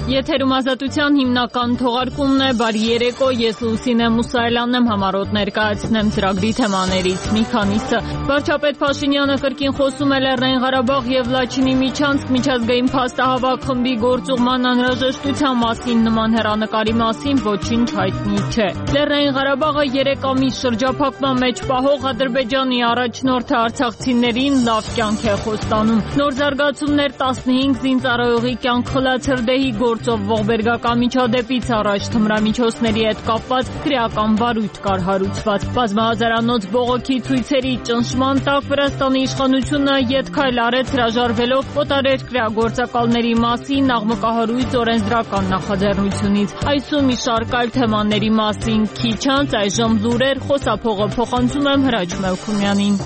Եթերում ազատության հիմնական թողարկումն է, բարի երեկո, ես Լուսինե Մուսայելյանն եմ, համառոտ ներկայացնեմ ծրագրի թեմաներից մի քանիսը։ Վարչապետ Փաշինյանը կրկին խոսում է Լեռնային Ղարաբաղ եւ Լաչինի միջանցք միջազգային փաստահավաք խմբի գործուղման անհրաժեշտության մասին, նման հեռանկարի մասին ոչինչ հայտնի չէ։ Լեռնային Ղարաբաղը 3 ամիս շրջափակման մեջ պահող Ադրբեջանի առաջնորդը արցախցիներին լավ կյանք է խոստանում։ Նոր զարգացումներ 15 զինծառայողի կյանք խլացրդեհի գործով ողբերգական միջադեպից առաջ թմրամիջոցների հետ կապված քրեական վարույթ կար հարուցված։ Բազմահազարանոց բողոքի ցույցերի ճնշման տակ Վրաստանի իշխանությունը ետքայլ արեց հրաժարվելով օտարերկրյա գործակալների մասին աղմկահարույց օրենսդրական նախաձեռնությունից։ Այսօր մի շարք այլ թեմաների մասին քիչ անց այժմ լուրեր, խոսափողը փոխանցում եմ Հրաչ Մելքումյանին։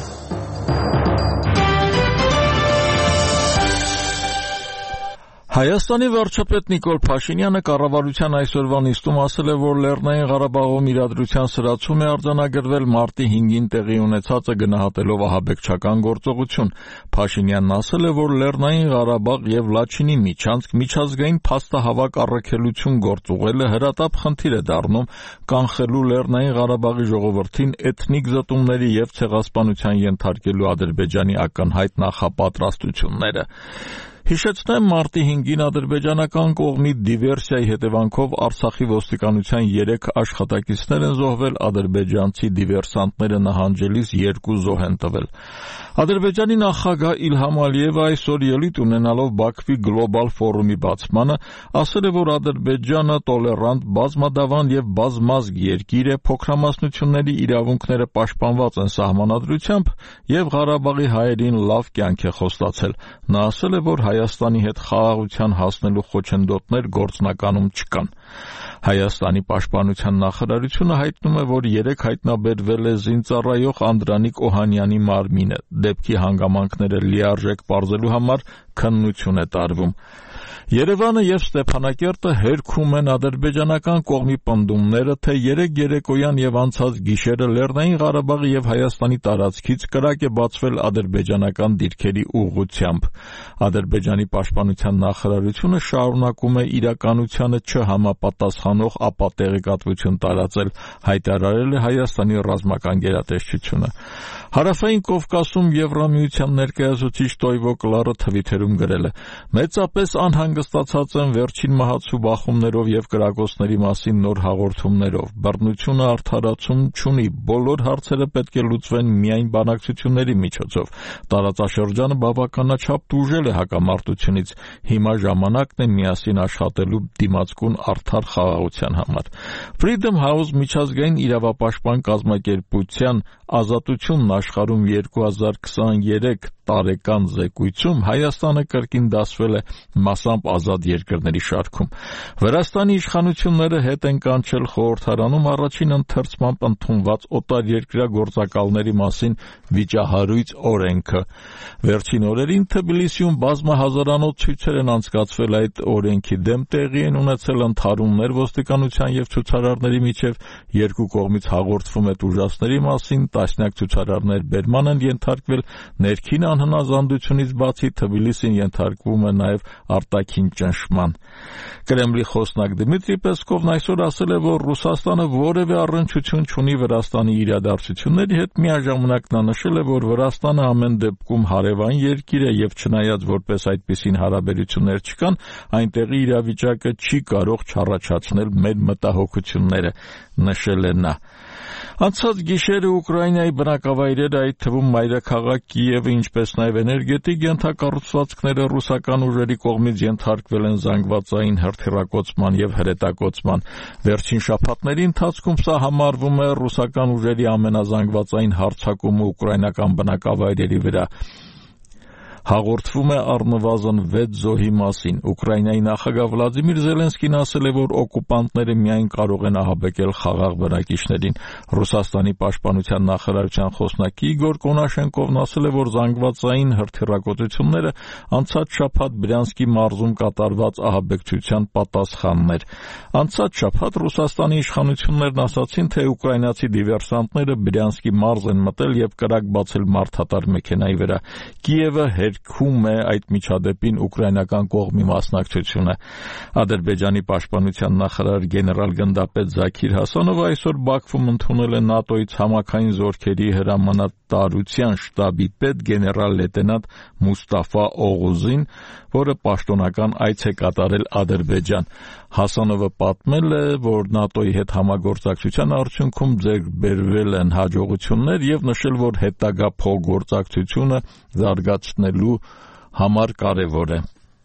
Հայաստանի վարչապետ Նիկոլ Փաշինյանը կառավարության այսօրվա նիստում ասել է, որ Լեռնային Ղարաբաղում իրադրության սրացում է արձանագրվել մարտի 5-ին տեղի ունեցածը գնահատելով ահաբեկչական գործողություն։ Փաշինյանն ասել է, որ Լեռնային Ղարաբաղ եւ Լաչինի միջանցք միջազգային փաստահավաք առաքելություն գործուղելը հրատապ խնդիր է դառնում կանխելու Լեռնային Ղարաբաղի ժողովրդին էթնիկ զտումների եւ ցեղասպանության ենթարկելու Ադրբեջանի ակնհայտ նախապատրաստությունները։ Հիշեցնեմ, մարտի 5-ին ադրբեջանական կողմի դիվերսիայի հետևանքով Արցախի ոստիկանության 3 աշխատակիցներ են զոհվել, ադրբեջանցի դիվերսանտները նահանջելիս 2 զոհ են տվել։ Ադրբեջանի նախագահ Իլհամ Ալիևը այսօր ելույթ ունենալով Բաքվի գլոբալ ֆորումի բացմանը ասել է, որ Ադրբեջանը տոլերանտ, բազմադավան եւ բազմազգ երկիր է, փոքրամասնությունների իրավունքները պաշտպանված են սահմանադրությամբ եւ Ղարաբաղի հայերին լավ կյանք է խոստացել։ Նա ասել է, որ Հայաստանի հետ խաղաղության հասնելու խոչընդոտներ գործնականում չկան։ Հայաստանի պաշտպանության նախարարությունը հայտնում է, որ 3 հայտնաբերվել է զինծառայող Անդրանիկ Օհանյանի մարմինը։ Դեպքի հանգամանքները լիարժեք պարզելու համար քննություն է տարվում։ Երևանը եւ Ստեփանակերտը հերքում են ադրբեջանական կողմի պնդումները, թե 3 երեկոյան եւ անցած գիշերը Լեռնային Ղարաբաղի եւ Հայաստանի տարածքից կրակ է բացվել ադրբեջանական դիրքերի ուղղությամբ։ Ադրբեջանի պաշտպանության նախարարությունը շարունակում է իրականությանը չհամապատասխանող ապատեղեկատվություն տարածել, հայտարարել է Հայաստանի ռազմական գերատեսչությունը։ Հարավային Կովկասում Եվրամիության ներկայացուցիչ Տոյվո Կլարը թվիթերում գրել է. «Մեծապես անհանգստացած եմ վերջին մահացու բախումներով եւ կրակոցների մասին նոր հաղորդումներով։ Բռնությունը արդարացում չունի, բոլոր հարցերը պետք է լուծվեն միայն բանակցությունների միջոցով։ Տարածաշրջանը բավականաչափ տուժել է հակամարտությունից։ Հիմա ժամանակն է միասին աշխատելու դիմացկուն արդար խաղաղության համար»։ Freedom House միջազգային իրավապաշտպան կազմակերպության Ազատությունն աշխարհում 2023 տարեկան զեկույցում Հայաստանը կրկին դասվել է մասամբ ազատ երկրների շարքում։ Վրաստանի իշխանությունները հետ են կանչել խորհրդարանում առաջին ընթերցմամբ ընդունված օտարերկրյա գործակալների մասին վիճահարույց օրենքը։ Վերջին օրերին Թբիլիսիում բազմահազարանոց ցույցեր են անցկացվել այդ օրենքի դեմ, տեղի են ունեցել ընդհարումներ ոստիկանության եւ ցուցարարների միջև, երկու կողմից հաղորդվում է տուժածների մասին, տասնյակ ցուցարարներ բերման են ենթարկվել, ներքին անհնազանդությունից բացի Թբիլիսին ենթարկվում է նաև արտաքին ճնշման։ Կրեմլի խոսնակ Դմիտրի Պեսկովն այսօր ասել է, որ Ռուսաստանը որևէ առնչություն չունի Վրաստանի իրադարձությունների հետ, միաժամանակ նա նշել է, որ Վրաստանը ամեն դեպքում հարևան երկիր է եւ չնայած որպես այդպիսին հարաբերություններ չկան, այնտեղի իրավիճակը չի կարող չառաջացնել մեր մտահոգությունները, նշել է նա։ Անցած գիշերը Ուկրաինայի բնակավայրերը, այդ թվում մայրաքաղաք Կիևը, ինչպես նաև էներգետիկ ենթակառուցվածքները ռուսական ուժերի կողմից ենթարկվել են զանգվածային հրթիռակոծման եւ հրետակոծման։ Վերջին շաբաթների ընթացքում սա համարվում է ռուսական ուժերի ամենազանգվածային հարձակումը ուկրաինական բնակավայրերի վրա։ Հաղորդվում է առնվազն 6 զոհի մասին։ Ուկրաինայի նախագահ Վլադիմիր Զելենսկին ասել է, որ օկուպանտները միայն կարող են ահաբեկել խաղաղ բնակիչներին։ Ռուսաստանի պաշտպանության նախարարության խոսնակ Իգոր Կոնաշենկովն ասել է, որ զանգվածային հրթիռակոծությունները անցած շաբաթ Բրյանսկի մարզում կատարված ահաբեկչության պատասխանն էր։ Անցած շաբաթ Ռուսաստանի իշխանություններն ասացին, թե ուկրաինացի դիվերսանտները Բրյանսկի մարզ են մտել եւ կրակ բացել մարդատար մեքենայի վրա։ Կիևը երգում է այդ միջադեպին ուկրաինական կողմի մասնակցությունը։ Ադրբեջանի պաշտպանության նախարար գեներալ-գնդապետ Զաքիր Հասանովը այսօր Բաքվում ընդունել է ՆԱՏՕ-ի ցամաքային զորքերի հրամանատարության շտաբի պետ գեներալ-լեյտենանտ Մուստաֆա Օղուզին, որը պաշտոնական այց է կատարել Ադրբեջան։ Հասանովը պատմել է, որ ՆԱՏՕ-ի հետ համագործակցության արդյունքում ձեռք բերվել են հաջողություններ եւ նշել, որ հետագա փոխգործակցությունը զարգացնելու համար կարեւոր է։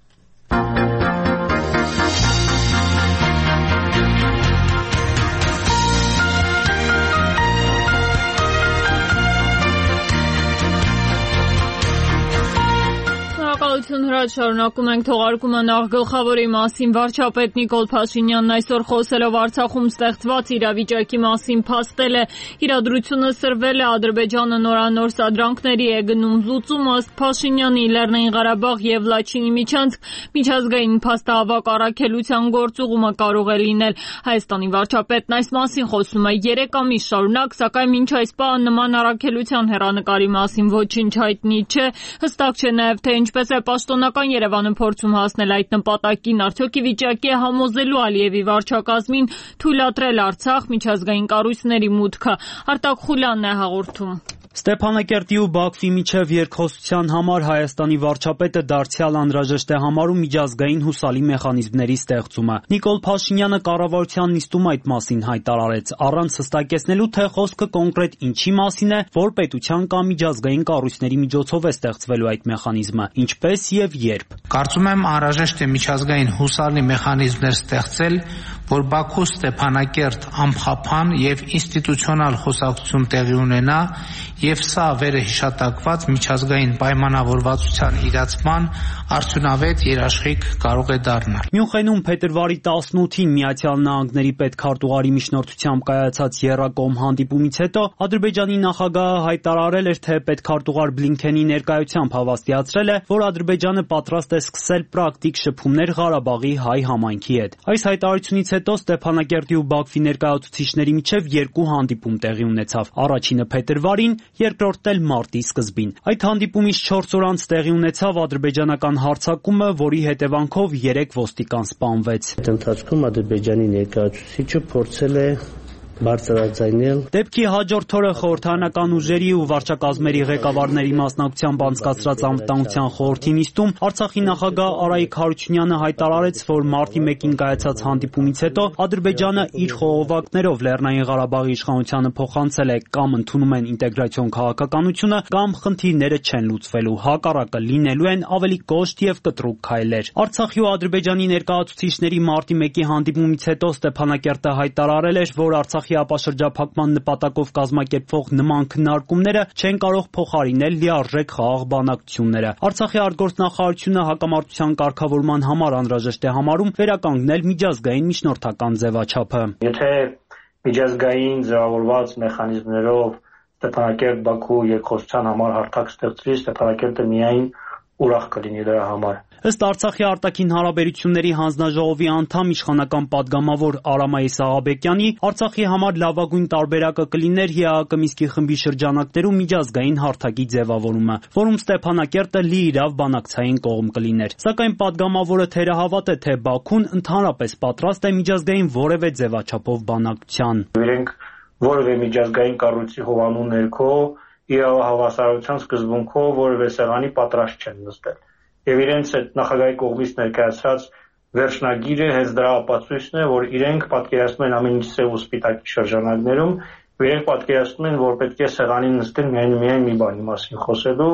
Շարունակում ենք թողարկումը նախ գլխավորի մասին։ Վարչապետ Նիկոլ Փաշինյանն այսօր խոսելով Արցախում ստեղծված իրավիճակի մասին փաստել է, իրադրությունը սրվել է, Ադրբեջանը նորանոր սադրանքների է գնում զուծում, ըստ Փաշինյանի Լեռնային Ղարաբաղ եւ Լաչինի միջանցք միջազգային փաստահավաք առաքելության գործուղումը կարող է լինել։ Հայաստանի վարչապետն այս մասին խոսում է 3 ամիս շարունակ, սակայն մինչ այս պահը նման առաքելության հեռանկարի մասին ոչինչ հայտնի չէ, հստակ չէ նաեւ թե ինչպես է պաշտոնական Երևանը փորձում հասնել այդ նպատակին, արդյոք ի վիճակի է համոզելու Ալիևի վարչակազմին թույլատրել Արցախ միջազգային կառույցների մուտքը։ Արտակ Խուլյանն է հաղորդում։ Ստեփանակերտի ու Բաքվի միջև երկխոսության համար Հայաստանի վարչապետը դարձյալ անհրաժեշտ է համարում միջազգային հուսալի մեխանիզմների ստեղծումը։ Նիկոլ Փաշինյանը կառավարության նիստում այդ մասին հայտարարեց, առանց հստակեցնելու, թե խոսքը կոնկրետ ինչի մասին է, որ պետության կամ միջազգային կառույցների միջոցով է ստեղծվելու այդ մեխանիզմը, ինչպես եւ երբ։ Կարծում եմ անհրաժեշտ է միջազգային հուսալի մեխանիզմներ ստեղծել, որ Բաքու Ստեփանակերտ ամփոփան եւ ինստիտուցիոնալ խոսակցություն տեղի ունենա եւ սա վերը հիշատակված միջազգային պայմանավորվածության իրացման արդյունավետ երաշխիք կարող է դառնալ։ Մյունխենում փետրվարի 18-ին Միացյալ Նահանգների պետքարտուղարի միջնորդությամբ կայացած եռակողմ հանդիպումից հետո Ադրբեջանի նախագահը հայտարարել էր, թե պետքարտուղար Բլինքենի ներկայությամբ հավաստիացրել է, որ Ադրբեջանը պատրաստ է սկսել պրակտիկ շփումներ Ղարաբաղի հայ համայնքի հետ։ Այս հայտարարությունից հետո Ստեփանակերտի ու Բաքվի ներկայացուցիչների միջև 2 հանդիպում տեղի ունեցավ։ Առաջինը փետրվարին, երկրորդն էլ մարտի սկզբին։ Այդ հանդիպումից 4 օր անց տեղի ունեցավ ադրբեջանական հարձակումը, որի հետևանքով 3 ոստիկան սպանվեց։ Այդ ընթացքում Ադրբեջանի ներկայացուցիչը փորձել է բարձրաձայնել։ Դեպքի հաջորդ օրը խորհրդարանական ուժերի ու վարչակազմերի ղեկավարների մասնակցությամբ անցկացրած անվտանգության խորհրդի նիստում Արցախի նախագահ Արայիկ Հարությունյանը հայտարարեց, որ մարտի 1-ին կայացած հանդիպումից հետո Ադրբեջանը իր խողովակներով Լեռնային Ղարաբաղի իշխանությանը փոխանցել է կամ ընդունում են ինտեգրացիոն քաղաքականությունը, կամ խնդիրները չեն լուծվելու, հակառակը լինելու են ավելի կոշտ եւ կտրուկ քայլեր։ Արցախի ու Ադրբեջանի ներկայացուցիչների մարտի 1-ի հանդիպումից հետո Ստեփանակերտը հայտարարել էր, որ Արցախի ապաշրջափակման նպատակով կազմակերպվող նման քննարկումները չեն կարող փոխարինել լիարժեք խաղաղ բանակցությունները։ Արցախի արտգործնախարարությունը հակամարտության կարգավորման համար անհրաժեշտ է համարում վերականգնել միջազգային միջնորդական ձևաչափը։ Եթե միջազգային ձևավորված մեխանիզմներով Ստեփանակերտ-Բաքու երկխոսության համար հարթակ ստեղծվի, Ստեփանակերտը միայն ուրախ կլինի դրա համար։ Ըստ Արցախի արտաքին հարաբերությունների հանձնաժողովի անդամ իշխանական падգամավոր Արամայի Սաղաբեկյանի, Արցախի համար լավագույն տարբերակը կլիներ ՀԱԿ Մինսկի խմբի շրջանակներում միջազգային հարթակի ձևավորումը, որում Ստեփանակերտը լիիրավ բանակցային կողմ կլիներ։ Սակայն падգամավորը թերահավատ է, թե Բաքուն ընդհանրապես պատրաստ է միջազգային որևէ ձևաչափով բանակցության։ Իրենք որևէ միջազգային կառույցի հովանու ներքո իրավահավասարության սկզբունքով որևէ սեղանի պատրաստ չեն նստել։ Եվ իրենց այդ նախագահի կողմից ներկայացրած վերջնագիրը հենց դրա ապացույցն է, որ իրենք պատկերացնում են ամեն ինչ սև ու սպիտակի շրջանակներում, եւ իրենք պատկերացնում են, որ պետք է սեղանին նստել միայն մի բանի մասին խոսելու,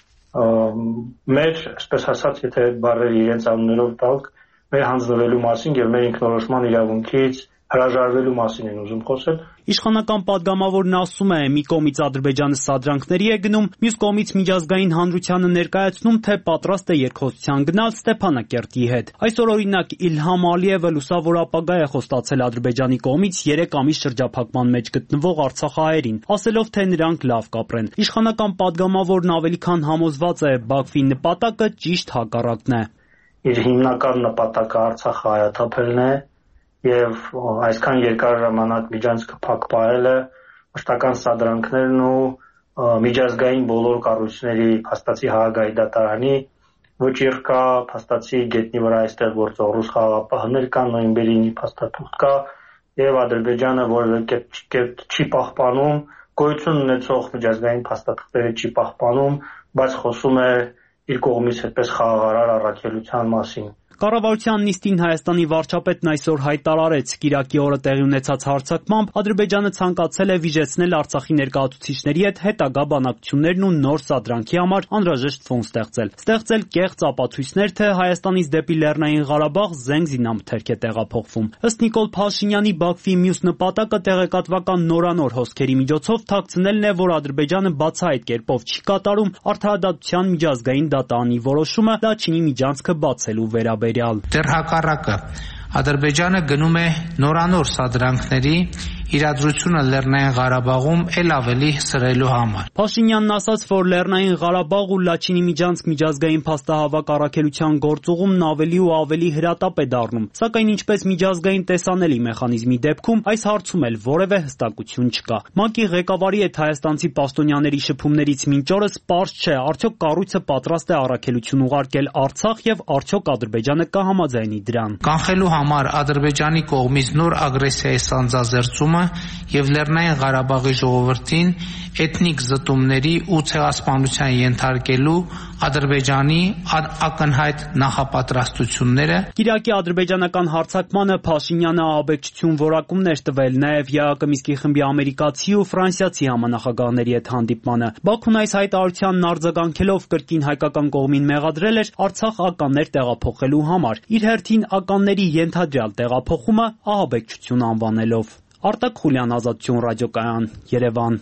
մեր, այսպես ասած, եթե բառերը իրենց անուններով տալք, մեր հանձնվելու մասին եւ մեր ինքնորոշման իրավունքից հրաժարվելու մասին են ուզում խոսել։ Իշխանական падգամավորն ասում է, մի կողմից Ադրբեջանը սադրանքների է գնում, մյուս կողմից միջազգային հանրությանը ներկայացնում, թե պատրաստ է երկխոսության գնալ Ստեփանակերտի հետ։ Այսօր օրինակ Իլհամ Ալիևը լուսավոր ապագա է խոստացել Ադրբեջանի կողմից 3 ամիս շրջափակման մեջ գտնվող արցախահայերին, ասելով, թե նրանք լավ կապրեն։ Իշխանական падգամավորն ավելի քան համոզված է, Բաքվի նպատակը ճիշտ հակառակն է։ Իր հիմնական նպատակը Արցախը հայաթափելն է եւ այսքան երկար ժամանակ միջանցքը փակ պահելը, մշտական սադրանքներն ու միջազգային բոլոր կառույցների փաստացի Հաագայի դատարանի վճիռ կա, փաստացի գետնի վրա այստեղ գործող ռուս խաղաղապահներ կան, նոյեմբերի 9 փաստաթուղթ կա եւ Ադրբեջանը որևէ կերպ չի պահպանում, գոյություն ունեցող միջազգային փաստաթղթերը չի պահպանում, բայց խոսում է իր կողմից այդպես խաղաղարար առաքելության մասին։ Կառավարության նիստին Հայաստանի վարչապետն այսօր հայտարարեց, կիրակի օրը տեղի ունեցած հարձակմամբ Ադրբեջանը ցանկացել է վիժեցնել Արցախի ներկայացուցիչների հետ հետագա բանակցություններն ու նոր սադրանքի համար անհրաժեշտ ֆոն ստեղծել կեղծ ապացույցներ, թե Հայաստանից դեպի Լեռնային Ղարաբաղ զենք-զինամթերք է տեղափոխվում։ Ըստ Նիկոլ Փաշինյանի Բաքվի մյուս նպատակը տեղեկատվական նորանոր հոսքերի միջոցով թաքցնելն է, որ Ադրբեջանը բացահայտ կերպով չի կատարում Արդարադատության միջազգային դատարանի որոշումը Լաչինի միջանցքը բացելու վերաբերյալ։ Դեռ հակառակը, Ադրբեջանը գնում է նորանոր սադրանքների իրադրությունը Լեռնային Ղարաբաղում ել ավելի սրելու համար։ Փաշինյանն ասաց, որ Լեռնային Ղարաբաղ ու Լաչինի միջանցք միջազգային փաստահավաք առաքելության գործուղումն ավելի ու ավելի հրատապ է դառնում, սակայն ինչպես միջազգային տեսանելի մեխանիզմի դեպքում այս հարցում էլ որևէ հստակություն չկա։ ՄԱԿ-ի ղեկավարի հետ հայաստանցի պաշտոնյաների շփումներից մինչ օրս պարզ չէ, արդյոք կառույցը պատրաստ է առաքելություն ուղարկել Արցախ եւ արդյոք Ադրբեջանը կհամաձայնի դրան։ Կանխելու համար Ադրբեջանի կողմից նոր ագրեսիայի սանձազերծումը եւ Լեռնային Ղարաբաղի ժողովրդին էթնիկ զտումների ու ցեղասպանության ենթարկելու Ադրբեջանի ակնհայտ նախապատրաստությունները։ Կիրակի ադրբեջանական հարձակմանը Փաշինյանը ահաբեկչություն որակումներ տվել, նաև ԵԱԿ Մինսկի խմբի ամերիկացի ու ֆրանսիացի համանախագահների հետ հանդիպմանը։ Բաքուն այս հայտարարությանն արձագանքելով կրկին հայկական կողմին մեղադրել էր Արցախ ականներ տեղափոխելու համար, իր հերթին ականների ենթադրյալ տեղափոխումը ահաբեկչություն անվանելով։ Արտակ Խուլյան, Ազատություն ռադիոկայան, Երևան։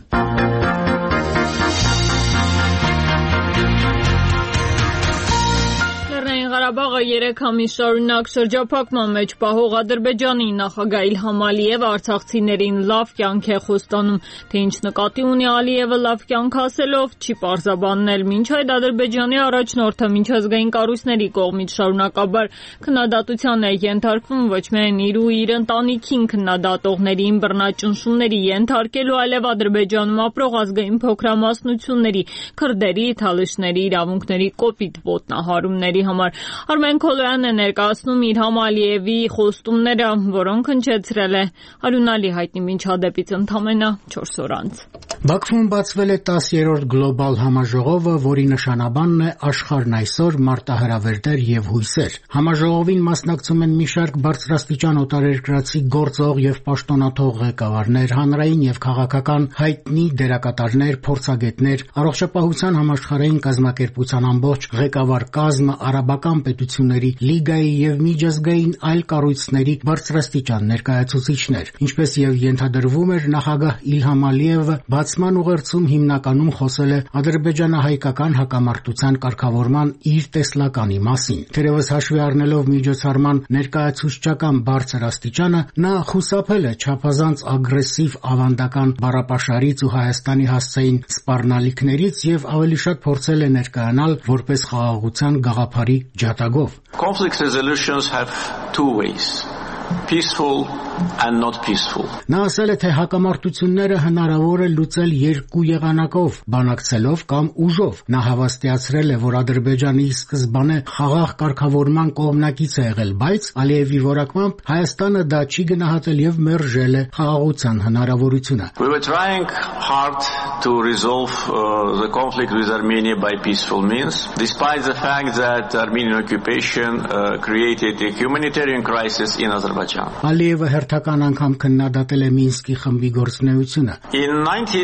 Ղարաբաղը 3 ամիս շարունակ շրջափակման մեջ պահող Ադրբեջանի նախագահ Իլհամ Ալիևը արցախցիներին լավ կյանք է խոստանում, թե ինչ նկատի ունի Ալիևը լավ կյանք ասելով, չի պարզաբանել։ Մինչ այդ Ադրբեջանի առաջնորդը միջազգային կառույցների կողմից շարունակաբար քննադատության է ենթարկվում ոչ միայն իր ու իր ընտանիքին քննադատողներին բռնաճնշումների ենթարկելու, այլև Ադրբեջանում ապրող ազգային փոքրամասնությունների, քրդերի, թալիշների իրավունքների կոպիտ ոտնահարումների համար։ Արմեն Քոլոյանն է ներկայացնում Իլհամ Ալիևի խոստումները, որոնք հնչեցրել է Արյունալի հայտնի միջադեպից ընդամենը 4 օր անց։ Բաքվում բացվել է 10-րդ գլոբալ համաժողովը, որի նշանաբանն է աշխարհն այսօր մարտահրավերներ եւ հույսեր։ Համաժողովին մասնակցում են մի շարք բարձրաստիճան օտարերկրացի գործող եւ պաշտոնաթող ղեկավարներ, հանրային եւ քաղաքական հայտնի դերակատարներ, փորձագետներ, առողջապահության համաշխարհային կազմակերպության ամբողջ ղեկավար կազմը, արաբական պետությունների լիգայի եւ միջազգային այլ կառույցների բարձրաստիճան ներկայացուցիչներ, ինչպես եւ ենթադրվում էր, նախագահ Իլհամ Ալիևը բացման ուղերձում հիմնականում խոսել է ադրբեջանահայկական հակամարտության կարգավորման իր տեսլականի մասին։ Թերևս հաշվի առնելով միջոցառման ներկայացուցչական բարձր աստիճանը, նա խուսափել է չափազանց ագրեսիվ ավանդական բառապաշարից ու Հայաստանի հասցեին սպառնալիքներից եւ ավելի շատ փորձել է ներկայանալ որպես խաղաղության գաղափարի ջատագով։ Conflict resolutions have two ways. Peaceful and not peaceful. Նա ասել է, թե հակամարտությունները հնարավոր է լուծել երկու եղանակով, բանակցելով կամ ուժով։ Նա հավաստիացրել է, որ Ադրբեջանի սկզբանե խաղաղ կարգավորման կողմնակից է եղել, բայց Ալիևի որակմամբ Հայաստանը դա չի գնահատել եւ մերժել է խաղաղության հնարավորությունը։ We were trying hard to resolve the conflict with Armenia by peaceful means, despite the fact that Armenian occupation created a humanitarian crisis in Azerbaijan. Ալիևը հերթական անգամ քննադատել է Մինսկի խմբի գործունեությունը։ In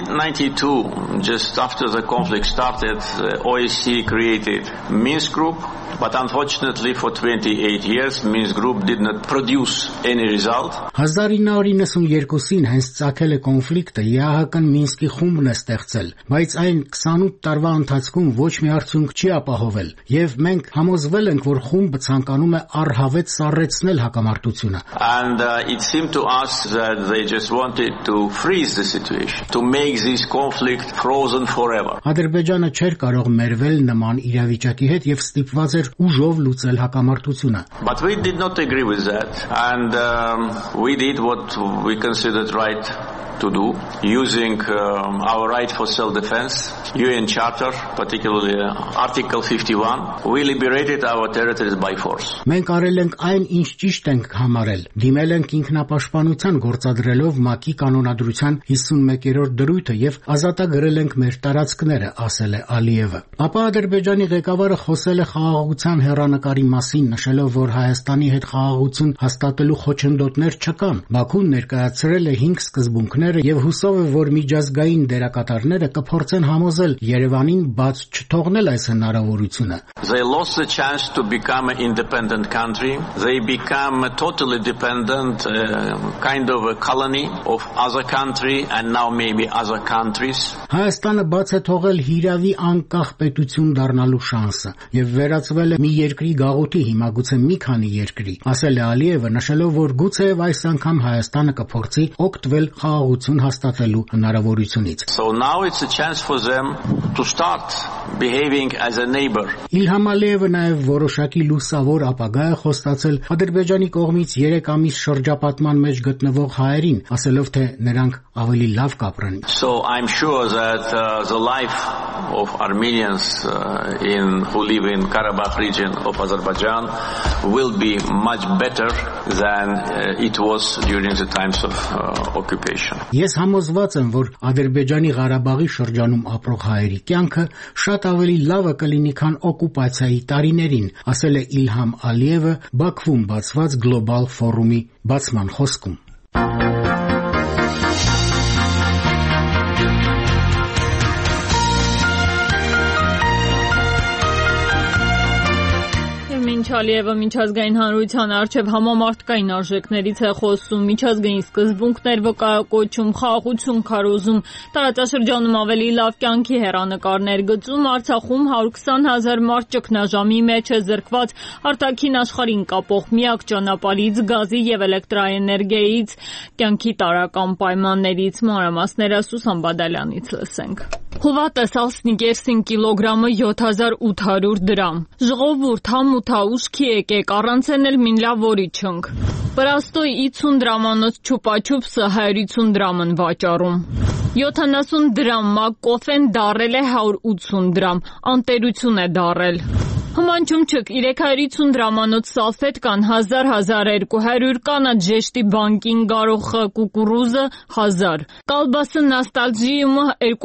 1992, just after the conflict started, OSCE created Minsk Group, but unfortunately for 28 years, Minsk Group did not produce any result. 1992-ին հենց ծագել է կոնֆլիկտը, ԵԱՀԿ-ն Մինսկի խումբն է ստեղծել, բայց այն 28 տարվա ընթացքում ոչ մի արդյունք չի ապահովել, եւ մենք համոզվել ենք, որ խումբը ցանկանում է առհավետ սառեցնել հակամարտությունը։ And it seemed to us that they just wanted to freeze the situation, to make this conflict frozen forever. Ադրբեջանը չէր կարող մերվել նման իրավիճակի հետ եւ ստիպված էր ուժով լուծել հակամարտությունը։ But we did not agree with that, and we did what we considered right to do using our right for self-defense, UN Charter, particularly Article 51. We liberated our territories by force. Մենք արել ենք այն, ինչ ճիշտ ենք համարել։ Դիմել ենք ինքնապաշտպանության գործադրելով ՄԱԿ-ի կանոնադրության 51-րդ դրույթը եւ ազատագրել ենք մեր տարածքները, ասել է Ալիևը։ Ապա Ադրբեջանի ղեկավարը խոսել է խաղաղության հեռանկարի մասին, նշելով, որ Հայաստանի հետ խաղաղություն հաստատելու խոչընդոտներ չկան։ Բաքուն ներկայացրել է 5 սկզբունքները եւ հուսով է, որ միջազգային դերակատարները կփորձեն համոզել Երևանին բաց չթողնել այս հնարավորությունը։ They lost the chance to become an independent country. They become a totally dependent kind of a colony of other country and now maybe other countries. Հայաստանը բաց է թողել հիրավի անկախ պետություն դառնալու շանսը եւ վերածվել է մի երկրի գաղութի, հիմա գուցե մի քանի երկրի, ասել է Ալիևը, նշելով, որ գուցեև այս անգամ Հայաստանը կփորձի օգտվել խաղաղություն հաստատելու հնարավորությունից։ So now it's a chance for them to start behaving as a neighbor. Իլհամ Ալիևը նաեւ որոշակի լուսավոր ապագա է խոստացել Ադրբեջանի կողմից 3 ամիս շրջապատման մեջ գտնվող հայերին, ասելով, թե նրանք ավելի լավ կապրեն։ So I'm sure that the life of Armenians who live in Karabakh region of Azerbaijan will be much better than it was during the times of occupation. Ես համոզված եմ, որ Ադրբեջանի Ղարաբաղի շրջանում ապրող հայերի կյանքը շատ ավելի լավը կլինի, քան օկուպացիայի տարիներին, ասել է Իլհամ Ալիևը Բաքվում բացված գլոբալ ֆորումի բացման խոսքում։ Ալիևը միջազգային հանրության առջև համամարտկային արժեքներից է խոսում, միջազգային սկզբունքներ վկայակոչում, խաղաղություն քարոզում, տարածաշրջանում ավելի լավ կյանքի հեռանկարներ գծում, Արցախում 120,000 մարդ ճգնաժամի մեջ է զրկված արտաքին աշխարհին կապող միակ ճանապարհից, գազի եւ էլեկտրաէներգիայից, կյանքի տարրական պայմաններից, մանրամասները Սուսան Բադալյանից լսենք։ Հուվատը Սալսնիկերսին կիլոգրամը 7,800 դրամ։ Ժողովուրդ համութա ուշքի եկեք, առանցեն էլ մին լավ որիչնք։ Պրաստոյ 50 դրամանոց չուպաչուպսը 150 դրամ են վաճառում։ 70 դրամ մակ կոֆեն դարել է 180 դրամ, անտերություն է դարել։ Հմանչում չք 350 դրամանոց սալֆետ կան 1000-1200 կանա ջեշտի բանկին գարոխը կուկուրուզը 1000 կալբասը նաստալժիումը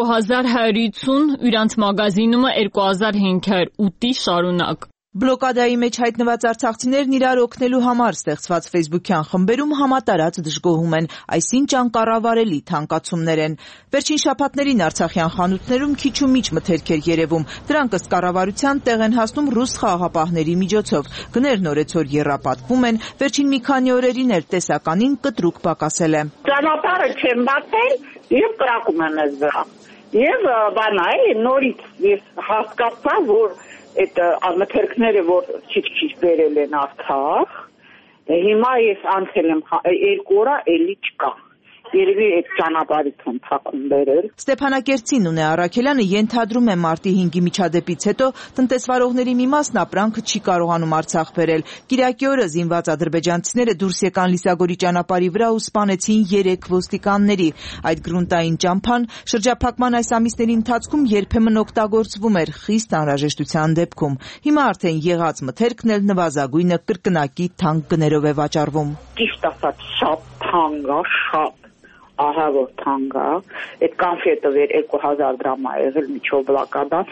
2150 իրանց մագազինումը 2500 ուտի շարունակ Բլոկադայի մեջ հայտնված արցախցիներն իրար օգնելու համար ստեղծված Facebook-յան խմբերում համատարած դժգոհում են, այսինչ անկառավարելի թանկացումներ են։ Վերջին շաբաթներին արցախյան խանութներում քիչ ու միջ մթերք էր երևում, դրանք ըստ կառավարության տեղ են հասնում ռուս խաղաղապահների միջոցով։ Գներն օրեցօր եռապատվում են, վերջին մի քանի օրերին էլ տեսականին կտրուկ պակասել է։ Ճանապարհը չեն բացել եւ կրակում են մեզ վրա։ Եվ բանա էլի նորից ես հասկացա, որ այդ մթերքները, որ քիչ-քիչ բերել են Արցախ, հիմա ես անցել եմ 2 օր, էլի չկա։ Երևի այդ ճանապարհից են թաքուն բերել։ Ստեփանակերտցին Ունե Առաքելյանը ենթադրում է մարտի 5-ի միջադեպից հետո տնտեսվարողների մի մասն ապրանքը չի կարողանում Արցախ բերել։ Կիրակի օրը զինված ադրբեջանցիները դուրս եկան Լիսագորի ճանապարհի վրա ու սպանեցին 3 ոստիկանների։ Այդ գրունտային ճամփան շրջափակման այս ամիսների ընթացքում երբեմն օգտագործվում էր խիստ անհրաժեշտության դեպքում։ Հիմա արդեն եղած մթերքն էլ նվազագույնը կրկնակի թանկ գներով է վաճառվում։ Ճիշտ ասած, շատ թանկ է, շատ ահա որ թանկ է, այդ կոնֆետը վեր 2000 դրամ է եղել միջով բլոկադան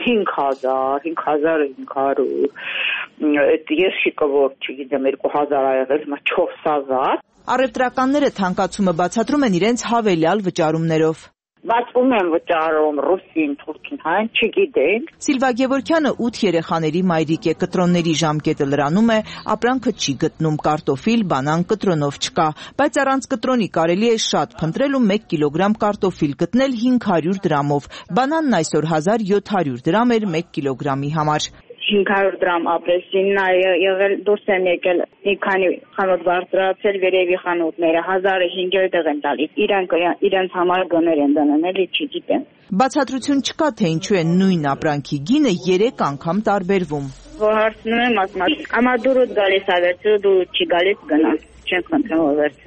5500, այդ եշիկը որ չգիտեմ 2000 է եղել, հիմա 4000։ Առևտրականները թանկացումը բացատրում են իրենց հավելյալ վճարումներով։ Բայց ում են վճարում ռուսին, թուրքին, հայն չգիտենք։ Սիլվա Գևորգյանը 8 երեխաների մայրիկ է, կտրոնների ժամկետը լրանում է, ապրանքը չի գտնում, կարտոֆիլ, բանան կտրոնով չկա, բայց առանց կտրոնի կարելի է շատ փնտրել ու 1 կիլոգրամ կարտոֆիլ գտնել 500 դրամով, բանանն այսօր 1700 դրամ էր 1 կիլոգրամի համար։ 500 դրամ ապրեսինն է եղել, դուրս են եկել մի քանի խանութ բարձրացել, վերևի խանութները 1500 են տալիս, իրենց համար գներ են դնում, էլի չգիտեմ։ Բացատրություն չկա, թե ինչու է նույն ապրանքի գինը 3 անգամ տարբերվում։ Որ հարցնում եմ, ասում եմ, ամա դուրդ գալիս է վերցրու, դու չի գալիս գնաս, չեն խնդրում որ վերցնես։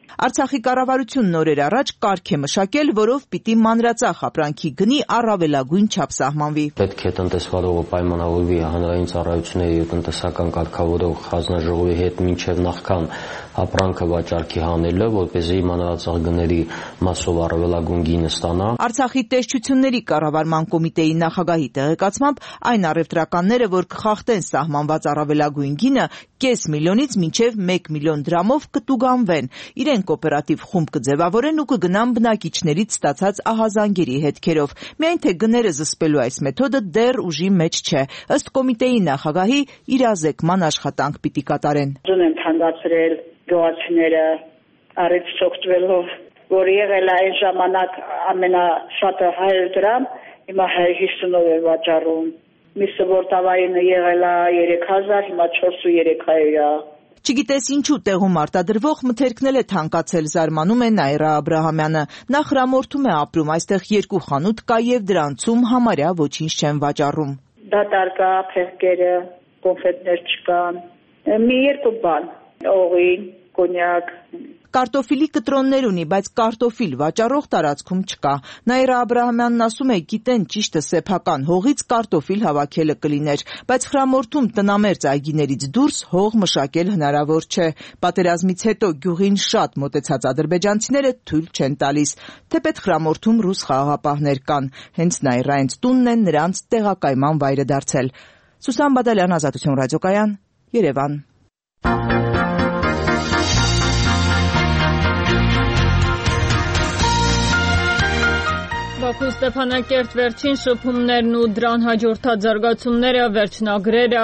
Արցախի կառավարությունն օրեր առաջ կարգ է մշակել, որով պիտի մանրածախ ապրանքի գնի առավելագույն չափ սահմանվի։ Պետք է տնտեսվարողը պայմանավորվի հանրային ծառայությունների եւ տնտեսական կարգավորող հանձնաժողովի հետ մինչեւ նախքան ապրանքը վաճառքի հանելը, որպեսզի մանրածախ գների մասով առավելագույն գինը ստանա։ Արցախի տեսչությունների կառավարման կոմիտեի նախագահի տեղեկացմամբ այն առևտրականները, որ կխախտեն սահմանված առավելագույն գինը, կես միլիոնից մինչև 1 միլիոն դրամով կտուգանվեն։ Իրենք օպերատիվ խումբ կձևավորեն ու կգնան բնակիչներից ստացած ահազանգերի հետքերով։ Միայն թե գները զսպելու այս մեթոդը դեռ ուժի մեջ չէ։ Ըստ կոմիտեի նախագահի, իրազեկման աշխատանք պիտի կատարեն։ Ձուն են թանկացրել գյուղացիները առիթ օգտվելով, որ եղել այն ժամանակ ամենաշատը 100 դրամ, հիմա 150-ով է վաճառում։ Միսը որ տավարինը եղել է 3000, հիմա 4300 է։ Չգիտես ինչու տեղում արտադրվող մթերքն էլ է թանկացել, զարմանում է Նաիրա Աբրահամյանը։ Նա խրամորթում է ապրում, այստեղ 2 խանութ կա եւ դրանցում համարյա ոչինչ չեն վաճառում։ Դատարկ կա, փեղկերը, կոնֆետներ չկան։ Մի 2 բան, օղին, կոնյակ։ Կարտոֆիլի կտրոններ ունի, բայց կարտոֆիլ վաճառող տարածքում չկա։ Նաիրա Աբրահամյանն ասում է, գիտեն ճիշտը սեփական հողից կարտոֆիլ հավաքելը կլիներ, բայց խրամորթում տնամերձ այգիներից դուրս հող մշակել հնարավոր չէ։ Պատերազմից հետո գյուղին շատ մոտեցած ադրբեջանցիները թույլ չեն տալիս, թեպետ խրամորթում ռուս խաղաղապահներ կան։ Հենց Նաիրայից տունն է նրանց տեղակայման վայրը դարձել։ Սուսան Բադալյան, Ազատություն ռադիոկայան, Երևան։ Բաքու Ստեփանակերտ վերջին շփումներն ու դրան հաջորդած զարգացումները, վերջնագրերը,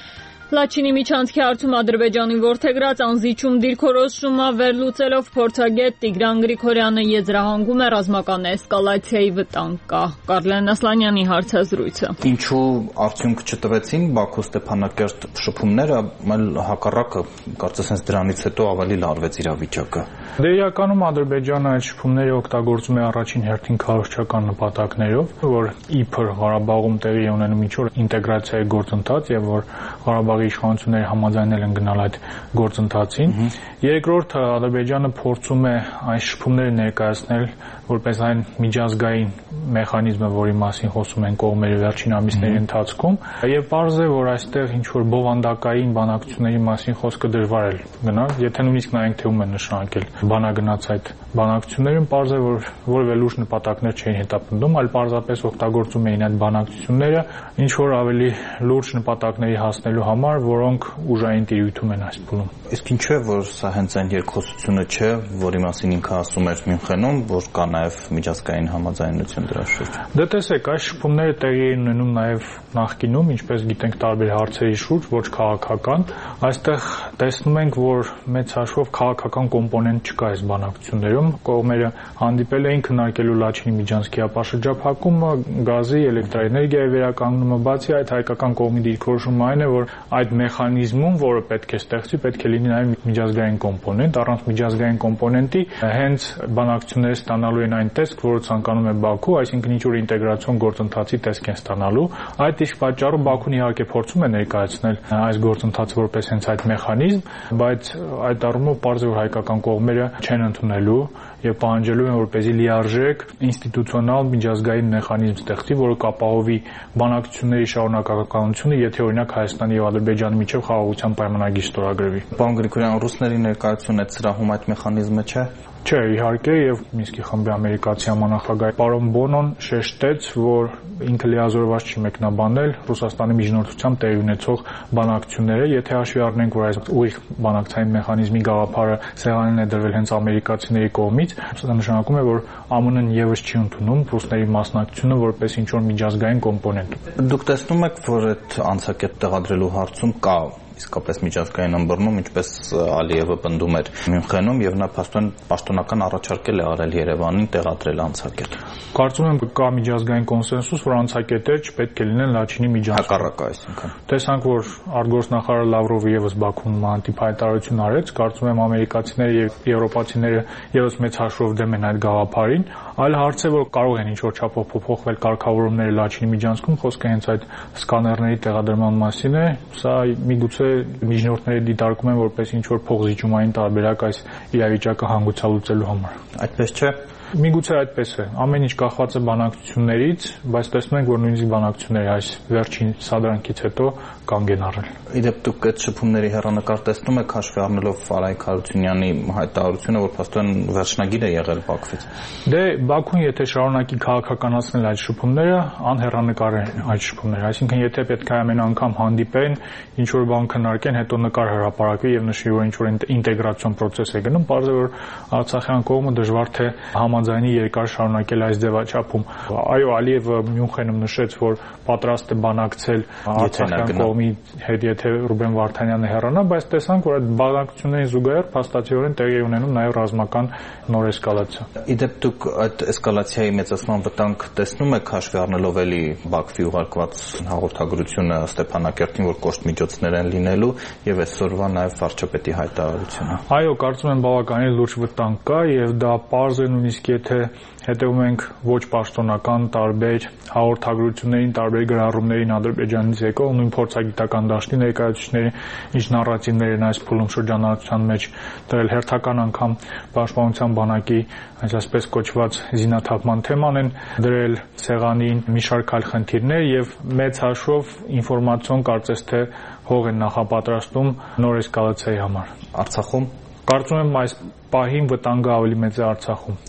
Լաչինի միջանցքի հարցում Ադրբեջանի որդեգրած անզիջում դիրքորոշումը վերլուծելով փորձագետ Տիգրան Գրիգորյանը եզրահանգում է ռազմական էսկալացիայի վտանգ կա։ Կարլեն Ասլանյանի հարցազրույցը։ Ինչու արդյունք չտվեցին Բաքու Ստեփանակերտ շփումները, այլ հակառակը, կարծես հենց դրանից հետո ավելի լարվեց իրավիճակը։ Դե իրականում Ադրբեջանը այդ շփումները օգտագործում է առաջին հերթին քարոզչական նպատակներով, որ իբր Ղարաբաղում տեղի ունենում ինչ-որ ինտեգրացիայի գործընթաց եւ որ Ղարաբաղի իշխանությունները համաձայնել են գնալ այդ գործընթացին։ Երկրորդը Ադրբեջանը փորձում է այս շփումները ներկայացնել որպես այն միջազգային մեխանիզմը, որի մասին խոսում են կողմերը վերջին ամիսների ընթացքում, եւ պարզ է, որ այստեղ ինչ-որ բովանդակային բանակցությունների մասին խոսքը դժվար է գնալ, եթե նույնիսկ նայենք թե ում են նշանակել բանագնաց այդ բանակցություններում, պարզ է, որ որևէ լուրջ նպատակներ չէին հետապնդում, այլ պարզապես օգտագործում էին այդ բանակցությունները ինչ-որ ավելի լուրջ նպատակների հասնելու համար, որոնք ուժային տիրույթում են այս փուլում։ Իսկ ինչու է, որ սա հենց այն երկխոսությունը չէ, որի մասին ինքը ասում էր Մյունխենում, որ կա նաև միջազգային համաձայնություն դրա շուրջ։ Դե տեսեք, այս շփումները տեղի են ունենում նաև նախկինում, ինչպես գիտենք, տարբեր հարցերի շուրջ, ոչ քաղաքական։ Այստեղ տեսնում ենք, որ մեծ հաշվով քաղաքական կոմպոնենտ չկա այս բանակցություններում։ Կողմերը հանդիպել էին քննարկելու Լաչինի միջանցքի ապաշրջափակումը, գազի, էլեկտրաէներգիայի վերականգնումը, բացի այդ հայկական կողմի դիրքորոշումը այն է, որ այդ մեխանիզմում, որը պետք է ստեղծվի, պետք է լինի նաև միջազգային կոմպոնենտ, առանց միջազգային կոմպոնենտի հենց բանակցությունները ստանալու են այն տեսք, որը ցանկանում է Բաքու, այսինքն ինչ-որ ինտեգրացիոն գործընթացի տեսք են ստանալու։ Այդ իսկ պատճառով Բաքուն իհարկե փորձում է ներկայացնել այս գործընթացը որպես հենց այդ մեխանիզմ, բայց այդ առումով պարզ է, որ հայկական կողմերը չեն ընդունելու եւ պահանջելու են, որպեսզի լիարժեք ինստիտուցիոնալ միջազգային մեխանիզմ ստեղծի, որը կապահովի բանակցությունների շարունակականությունը, եթե օրինակ Հայաստանի եւ Ադրբեջանի միջեւ խաղաղության պայմանագիր ստորագրվի։ Պարոն Գրիգորյան, ռուսների ներկայությունը այդ սրահում այդ մեխանիզմը չէ։ Չէ, իհարկե, եւ Մինսկի խմբի ամերիկացի համանախագահ պարոն Բոնոն շեշտեց, որ ինքը լիազորված չի մեկնաբանել Ռուսաստանի միջնորդությամբ տեղի ունեցող բանակցությունները, եթե հաշվի առնենք, որ այս ուղիղ բանակցային մեխանիզմի գաղափարը սեղանին է դրվել հենց ամերիկացիների կողմից, սա նշանակում է, որ ԱՄՆ-ն եւս չի ընդունում ռուսների մասնակցությունը որպես ինչ-որ միջազգային կոմպոնենտ։ Դուք տեսնում եք, որ այդ անցակետ տեղադրելու հարցում կա իսկապես միջազգային ըմբռնում, ինչպես Ալիևը պնդում էր Մյունխենում, եւ նա պաշտոնական առաջարկել է արել Երևանին տեղադրել անցակետ։ Կարծում եմ կա միջազգային կոնսենսուս, որ անցակետեր չպետք է լինեն Լաչինի միջանցքում։ Հակառակը, այսինքն։ Տեսանք, որ արտգործնախարար Լավրովը եւս Բաքուն մանտիպ հայտարարություն արեց, կարծում եմ ամերիկացիները եւ եվրոպացիները եւս մեծ հաշվով դեմ են այդ գաղափարին, այլ հարց է, որ կարող են ինչ-որ չափով փոփոխվել կարգավորումները Լաչինի միջանցքում, խոսքը հենց այդ սկաներների տեղադրման մասին է, սա միգուցե է միջնորդները դիտարկում են որպես ինչ-որ փողզիջումային տարբերակ այս իրավիճակը հանգուցալուծելու համար։ Այդպես չէ։ Միգուցե այդպես է։ Ամեն ինչ կախված է բանակցություններից, բայց տեսնում ենք, որ նույնիսկ բանակցությունները այս վերջին սադրանքից հետո կանգ են առել։ Իդեպ դուք այդ շփումների հեռանկար տեսնում եք հաշվի առնելով Արայիկ Հարությունյանի հայտարարությունը, որ փաստորեն վերջնագիր է եղել Բաքվից։ Դե Բաքուն եթե շարունակի քաղաքականացնել այդ շփումները, անհեռանկար են այդ շփումները, այսինքն եթե պետք է ամեն անգամ հանդիպեն, ինչ որ բան քննարկեն, հետո նկար հրապարակվի եւ նշի, որ ինչ որ ինտեգրացիոն process է գնում, բարձր որ Արցախյան կողմը դժվար թե համաձայնի երկար շարունակել այս ձևաչափում։ Այո, Ալիևը Մյունխենում նշեց, որ պատրաստ է բանակցել Արցախյան կողմի հետ, եթե Ռուբեն Վարդանյանը հեռանա, բայց տեսանք, որ այդ բանակցություններին զուգահեռ փաստացիորեն տեղի ունենում նաև ռազմական նոր էսկալացիա։ Իդեպ դուք այդ էսկալացիայի մեծացման վտանգ տեսնում եք հաշվի առնելով էլի Բաքվի ուղարկված հաղորդագրությունը Ստեփանակերտին, որ կոշտ միջոցներ են լինելու, եւ այսօրվա նաև վարչապետի հայտարարությունը։ Այո, կարծում եմ բավականին լուրջ վտանգ կա եւ դա պարզ է նույնիսկ եթե հետևում ենք ոչ պաշտոնական տարբեր հաղորդագրություններին, տարբեր գրառումներին Ադրբեջանից եկող նույն փորձագիտական դաշտի ներկայացուցիչների ինչ նարատիվներ են այս փուլում շրջանառության մեջ դրել հերթական անգամ պաշտպանության բանակի այսպես կոչված զինաթափման թեման են դրել սեղանին մի շարք այլ խնդիրներ եւ մեծ հաշվով ինֆորմացիոն կարծես թե հող են նախապատրաստում նոր էսկալացիայի համար։ Արցախում կարծում եմ այս պահին վտանգը ավելի մեծ է Արցախում։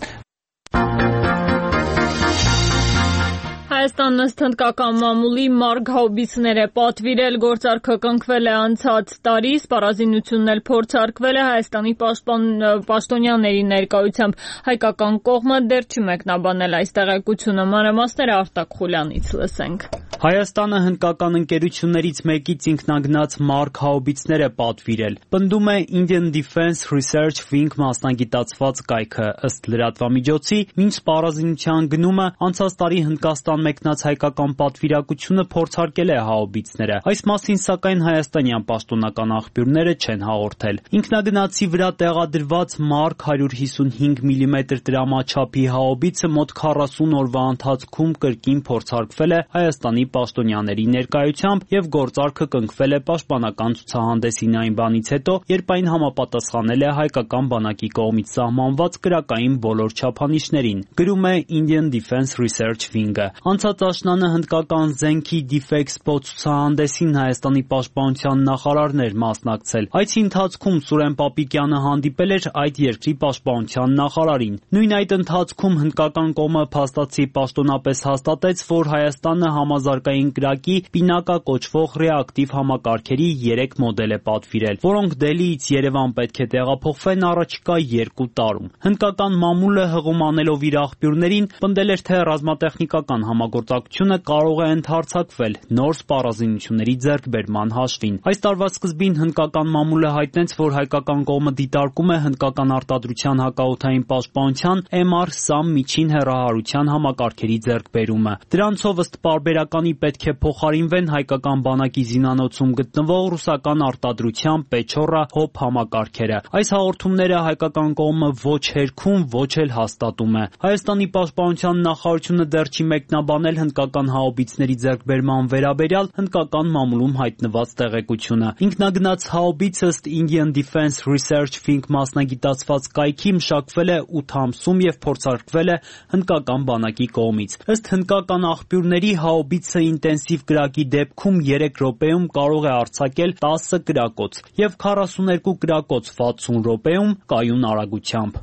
Հայաստանն ըստ հնդկական մամուլի մարկ հաուբիցներ է պատվիրել, գործարքը կնքվել է անցած տարի, սպառազինությունն էլ փորձարկվել է Հայաստանի պաշտոնյաների ներկայությամբ։ Հայկական կողմը դեռ չի մեկնաբանել այս տեղեկությունը, մանրամասները Արտակ Խուլյանից լսենք։ Հայաստանը հնդկական ընկերություններից մեկից ինքնագնաց մարկ հաուբիցներ է պատվիրել։ Պնդում է Indian Defense Research Wing մասնագիտացված կայքը, ըստ լրատվամիջոցի, մինչ սպառազինության գնումը անցած տարի Հնդկաստան մեկնած հայկական պատվիրակությունը փորձարկել է հաուբիցները։ Այս մասին սակայն հայաստանյան պաշտոնական աղբյուրները չեն հաղորդել։ Ինքնագնացի վրա տեղադրված մարկ 155 մմ դրամաչափի հաուբիցը մոտ 40 օրվա ընթացքում կրկին փորձարկվել է Հայաստանի պաշտոնյաների ներկայությամբ եւ գործարքը կնքվել է պաշտպանական ցուցահանդեսին այն բանից հետո, երբ այն համապատասխանել է հայկական բանակի կողմից սահմանված կրակային բոլոր չափանիշներին, գրում է Indian Defense Research Wing-ը։ Անցած աշնանը հնդկական զենքի Defexpo ցուցահանդեսին Հայաստանի պաշտպանության նախարարն էր մասնակցել։ Այցի ընթացքում Սուրեն Պապիկյանը հանդիպել էր այդ երկրի պաշտպանության նախարարին։ Նույն այդ ընթացքում հնդկական կողմը փաստացի պաշտոնապես հաստատեց, որ Հայաստանը համազարգային կրակի Պինակա կոչվող ռեակտիվ համակարգերի 3 մոդել է պատվիրել, որոնք Դելիից Երևան պետք է տեղափոխվեն առաջիկա 2 տարում։ Հնդկական մամուլը հղում անելով իր աղբյուրներին պնդել էր, թե ռազմատեխնիկական համագործակցությունը կարող է ընդհարձակվել նոր սպառազինությունների ձեռքբերման հաշվին։ Այս տարվա սկզբին հնդկական մամուլը հայտնեց, որ հայկական կողմը դիտարկում է հնդկական արտադրության հակաօդային պաշտպանության MR-SAM միջին հեռահարության համակարգերի ձեռքբերումը։ Դրանցով ըստ պարբերականի պետք է փոխարինվեն հայկական բանակի զինանոցում գտնվող ռուսական արտադրության Պեչոռա հոփ համակարգերը։ Այս հաղորդումները հայկական կողմը ոչ հերքում, ոչ էլ հաստատում է։ Հայաստանի պաշտպանության նախարարությունը դեռ չի մեկնաբանել հնդկական հաուբիցների ձեռքբերման վերաբերյալ հնդկական մամուլում հայտնված տեղեկությունը։ Ինքնագնաց հաուբիցը ըստ Indian Defense Research Wing մասնագիտացված կայքի մշակվել է 8 ամսում եւ փորձարկվել է հնդկական բանակի կողմից։ Ըստ հնդկական աղբյուրների հաուբիցը ինտենսիվ կրակի դեպքում 3 րոպեում կարող է արձակել 10 կրակոց եւ 42 կրակոց 60 րոպեում կայուն արագությամբ։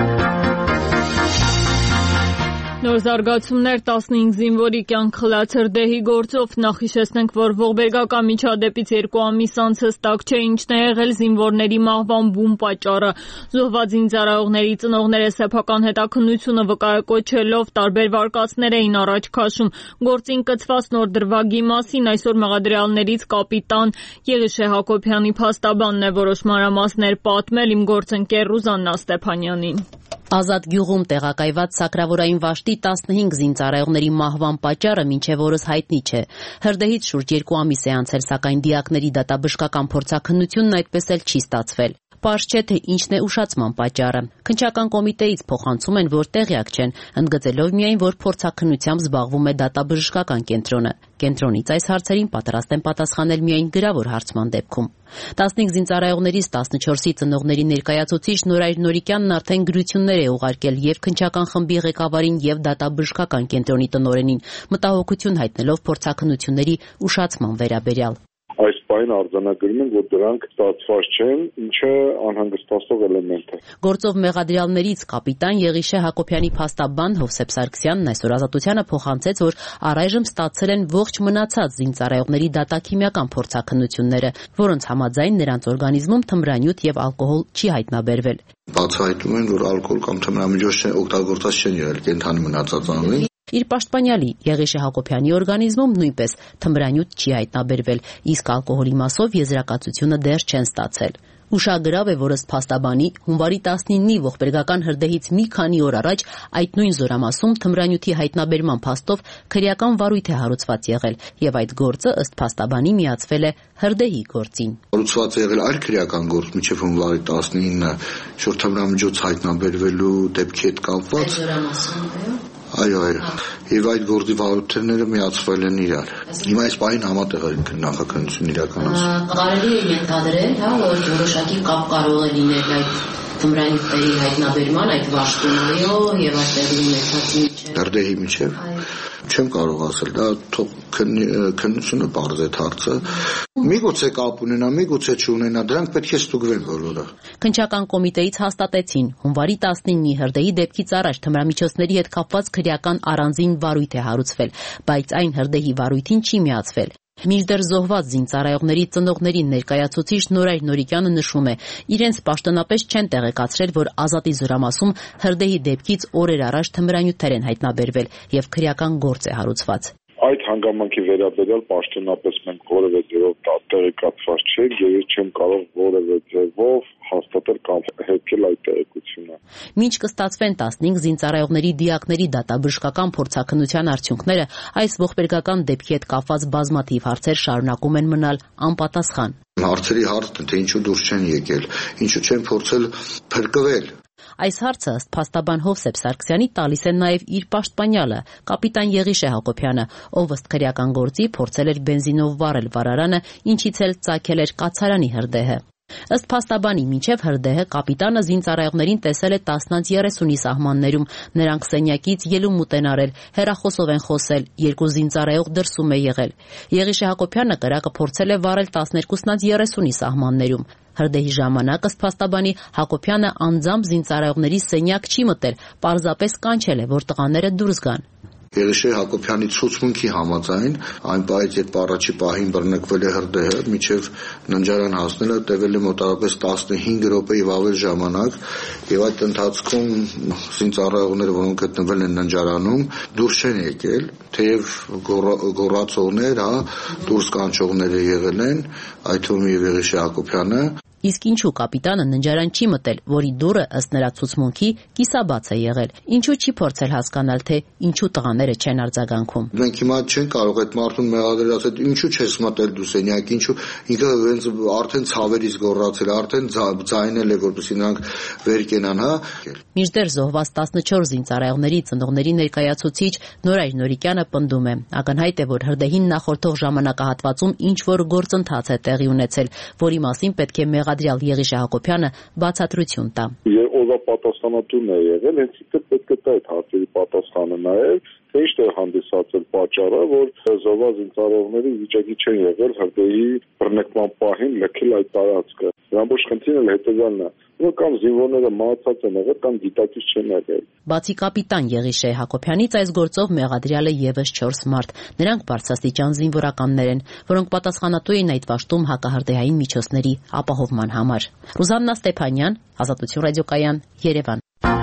Նոր զարգացումներ 15 զինվորի կյանք խլացր դեհի գործով նախհիշեցնենք, որ ողբերգական միջադեպից 2 ամիս անց հստակ չէ ինչն է եղել զինվորների մահվան բուն պատճառը։ Զոհված զինծառայողների ծնողները սեփական հետաքննությունը վկայակոչելով տարբեր վարկածներ էին առաջ քաշում։ Գործին կցված նոր դրվագի մասին այսօր մեղադրյալներից կապիտան Եղիշե Հակոբյանի փաստաբանն է որոշ մանրամասներ պատմել իմ գործընկեր Ռուզաննա Ստեփանյանին։ Ազատ գյուղում տեղակայված սակրավորային վաշտի 15 զինծառայողների մահվան պատճառը մինչև օրս հայտնի չէ։ Հրդեհից շուրջ 2 ամիս է անցել, սակայն դիակների դատաբժշկական փորձաքննությունն այդպես էլ չի ստացվել։ Պարզ չէ, թե ինչն է ուշացման պատճառը։ Քննչական կոմիտեից փոխանցում են, որ տեղյակ չեն, ընդգծելով միայն, որ փորձաքննությամբ զբաղվում է դատաբժշկական կենտրոնը։ Կենտրոնից այս հարցերին պատրաստ են պատասխանել միայն գրավոր հարցման դեպքում։ 15 զինծառայողներից 14-ի ծնողների ներկայացուցիչ Նորայր Նորիկյանն արդեն գրություններ է ուղարկել եւ քննչական խմբի ղեկավարին եւ դատաբժշկական կենտրոնի տնօրենին, մտահոգություն հայտնելով փորձաքննությունների ուշացման վերաբերյալ։ Այս պահին արձանագրում են, որ դրանք ստացված չեն, ինչը անհանգստացող էլեմենտ է։ Գործով մեղադրյալներից կապիտան Եղիշե Հակոբյանի փաստաբան Հովսեփ Սարգսյանն այսօր Ազատությանը փոխանցեց, որ առայժմ ստացել են ողջ մնացած զինծառայողների դատաքիմիական փորձաքննությունները, որոնց համաձայն նրանց օրգանիզմում թմրանյութ եւ ալկոհոլ չի հայտնաբերվել։ Բացահայտում են, որ ալկոհոլ կամ թմրամիջոց օգտագործած չեն եղել կենդանի մնացած անձին։ Իր պաշտպանյալի Եղիշե Հակոբյանի օրգանիզմում նույնպես թմրանյութ չի հայտնաբերվել, իսկ ալկոհոլի մասով եզրակացությունը դեռ չեն ստացել։ Ուշագրավ է, որ ըստ փաստաբանի հունվարի 19-ի ողբերգական հրդեհից մի քանի օր առաջ այդ նույն զորամասում թմրանյութի հայտնաբերման փաստով քրեական վարույթ է հարուցված եղել, եւ այդ գործը ըստ փաստաբանի միացվել է հրդեհի գործին։ Հարուցված է եղել այլ քրեական գործ մինչև հունվարի 19-ը, շուրջ թմրամիջոց հայտնաբերվելու դեպքի հետ կապված։ Այո, եւ այդ գործի վարույթները միացվել են իրար։ Հիմա այս պահին համատեղ է նախաքննություն իրականացում։ Կարելի է ենթադրել, որ որոշակի կապ կարող է լինել այդ թմրանյութերի հայտնաբերման, այդ Վաշտունայո եւ այդտեղի ունեցածի միջեւ։ Հրդեհի միջեւ։ Չեմ կարող ասել, դա թող քննությունը բարձ է հարցը։ Միգուցե կապ ունենա, միգուցե չունենա, դրանք պետք է ստուգվեն բոլորը։ Քննչական կոմիտեից հաստատեցին, հունվարի 19-ի հրդեհի դեպքից առաջ թմրամիջոցների հետ կապված քրեական առանձին վարույթ է հարուցվել, բայց այն հրդեհի վարույթին չի միացվել։ Մինչդեռ զոհված զինծառայողների ծնողների ներկայացուցիչ Նորայր Նորիկյանը նշում է, իրենց պաշտոնապես չեն տեղեկացրել, որ Ազատի զորամասում հրդեհի դեպքից օրեր առաջ թմրանյութեր են հայտնաբերվել եւ քրեական գործ է հարուցված։ Այդ հանգամանքի վերաբերյալ պաշտոնապես մենք որևէ ձևով տեղեկացված չենք եւ ես չեմ կարող որևէ ձևով հաստատել կամ հետքել այդ տեղեկությունը։ Մինչ կստացվեն 15 զինծառայողների դիակների դատաբժշկական փորձաքննության արդյունքները, այս ողբերգական դեպքի հետ կապված բազմաթիվ հարցեր շարունակում են մնալ անպատասխան։ Հարցերի հարցն է, թե ինչու դուրս չեն եկել, ինչու չեն փորձել փրկվել։ Այս հարցը ըստ փաստաբան Հովսեփ Սարգսյանի տալիս է նաև իր պաշտպանյալը, կապիտան Եղիշե Հակոբյանը, ով ըստ քրեական գործի փորձել էր բենզինով վառել վառարանը, ինչից էլ ծագել էր կացարանի հրդեհը։ Ըստ փաստաբանի, մինչև հրդեհը կապիտանը զինծառայողներին տեսել է 10-30-ի սահմաններում, նրանք սենյակից ելումուտ են արել, հեռախոսով են խոսել, 2 զինծառայող դրսում է եղել։ Եղիշե Հակոբյանը կրակը փորձել է վառել 12-30-ի սահմաններում։ Հրդեհի ժամանակ ըստ փաստաբանի Հակոբյանը անձամբ զինծառայողների սենյակ չի մտել, պարզապես կանչել է, որ տղաները դուրս գան։ Եղիշե Հակոբյանի ցուցմունքի համաձայն այն պահից, երբ առաջի պահին բռնկվել է հրդեհը, մինչև ննջարան հասնելը տևել է մոտավորապես 15 րոպե եւ ավել ժամանակ, եւ այդ ընթացքում զինծառայողները, որոնք գտնվել են ննջարանում, դուրս չեն եկել, թեև գոռացողներ, դուրս կանչողներ եղել են, այդ թվում եւ Եղիշե Հակոբյանը։ Իսկ ինչու կապիտանը ննջարան չի մտել, որի դուռը ըստ նրա ցուցմունքի կիսաբաց է եղել։ Ինչու չի փորձել հասկանալ, թե ինչու տղաները չեն արձագանքում։ Մենք հիմա չենք կարող այդ մարդուն մեղադրել, ասել ինչու չես մտել դու սենյակ, ինչու ինքը հենց արդեն ցավերից գոռացել, արդեն ձայնել է, որպեսզի նրանք վեր կենան, Մինչդեռ զոհված 14 զինծառայողների ծնողների ներկայացուցիչ Նորայր Նորիկյանը պնդում է, ակնհայտ է, որ հրդեհին նախորդող ժամանակահատվածում ինչ որ գործընթաց է տեղի ունեցել, որի մասին պետք է մեղադրյալ Եղիշե Հակոբյանը բացատրություն տա։ Ով պատասխանատուն է եղել, հենց ինքը պետք է տա այդ հարցերի պատասխանը նաև, թե ինչ է հանդիսացել պատճառը, որ զոհված զինծառայողների վիճակի չեն եղել հրդեհի բռնկման պահին լքել այդ տարածքը։ Ամբողջ խնդիրը հետևյալն է, կամ զինվորները մահացած են եղել, կամ դիտակից չեն եղել։ Բացի կապիտան Եղիշե Հակոբյանից այս գործով մեղադրյալ է եւս 4 մարդ։ Նրանք բարձրաստիճան զինվորականներ են, որոնք պատասխանատու էին այդ վաշտում հակահրդեհային միջոցների ապահովման համար։ Ռուզաննա Ստեփանյան, Ազատություն ռադիոկայան, Երևան։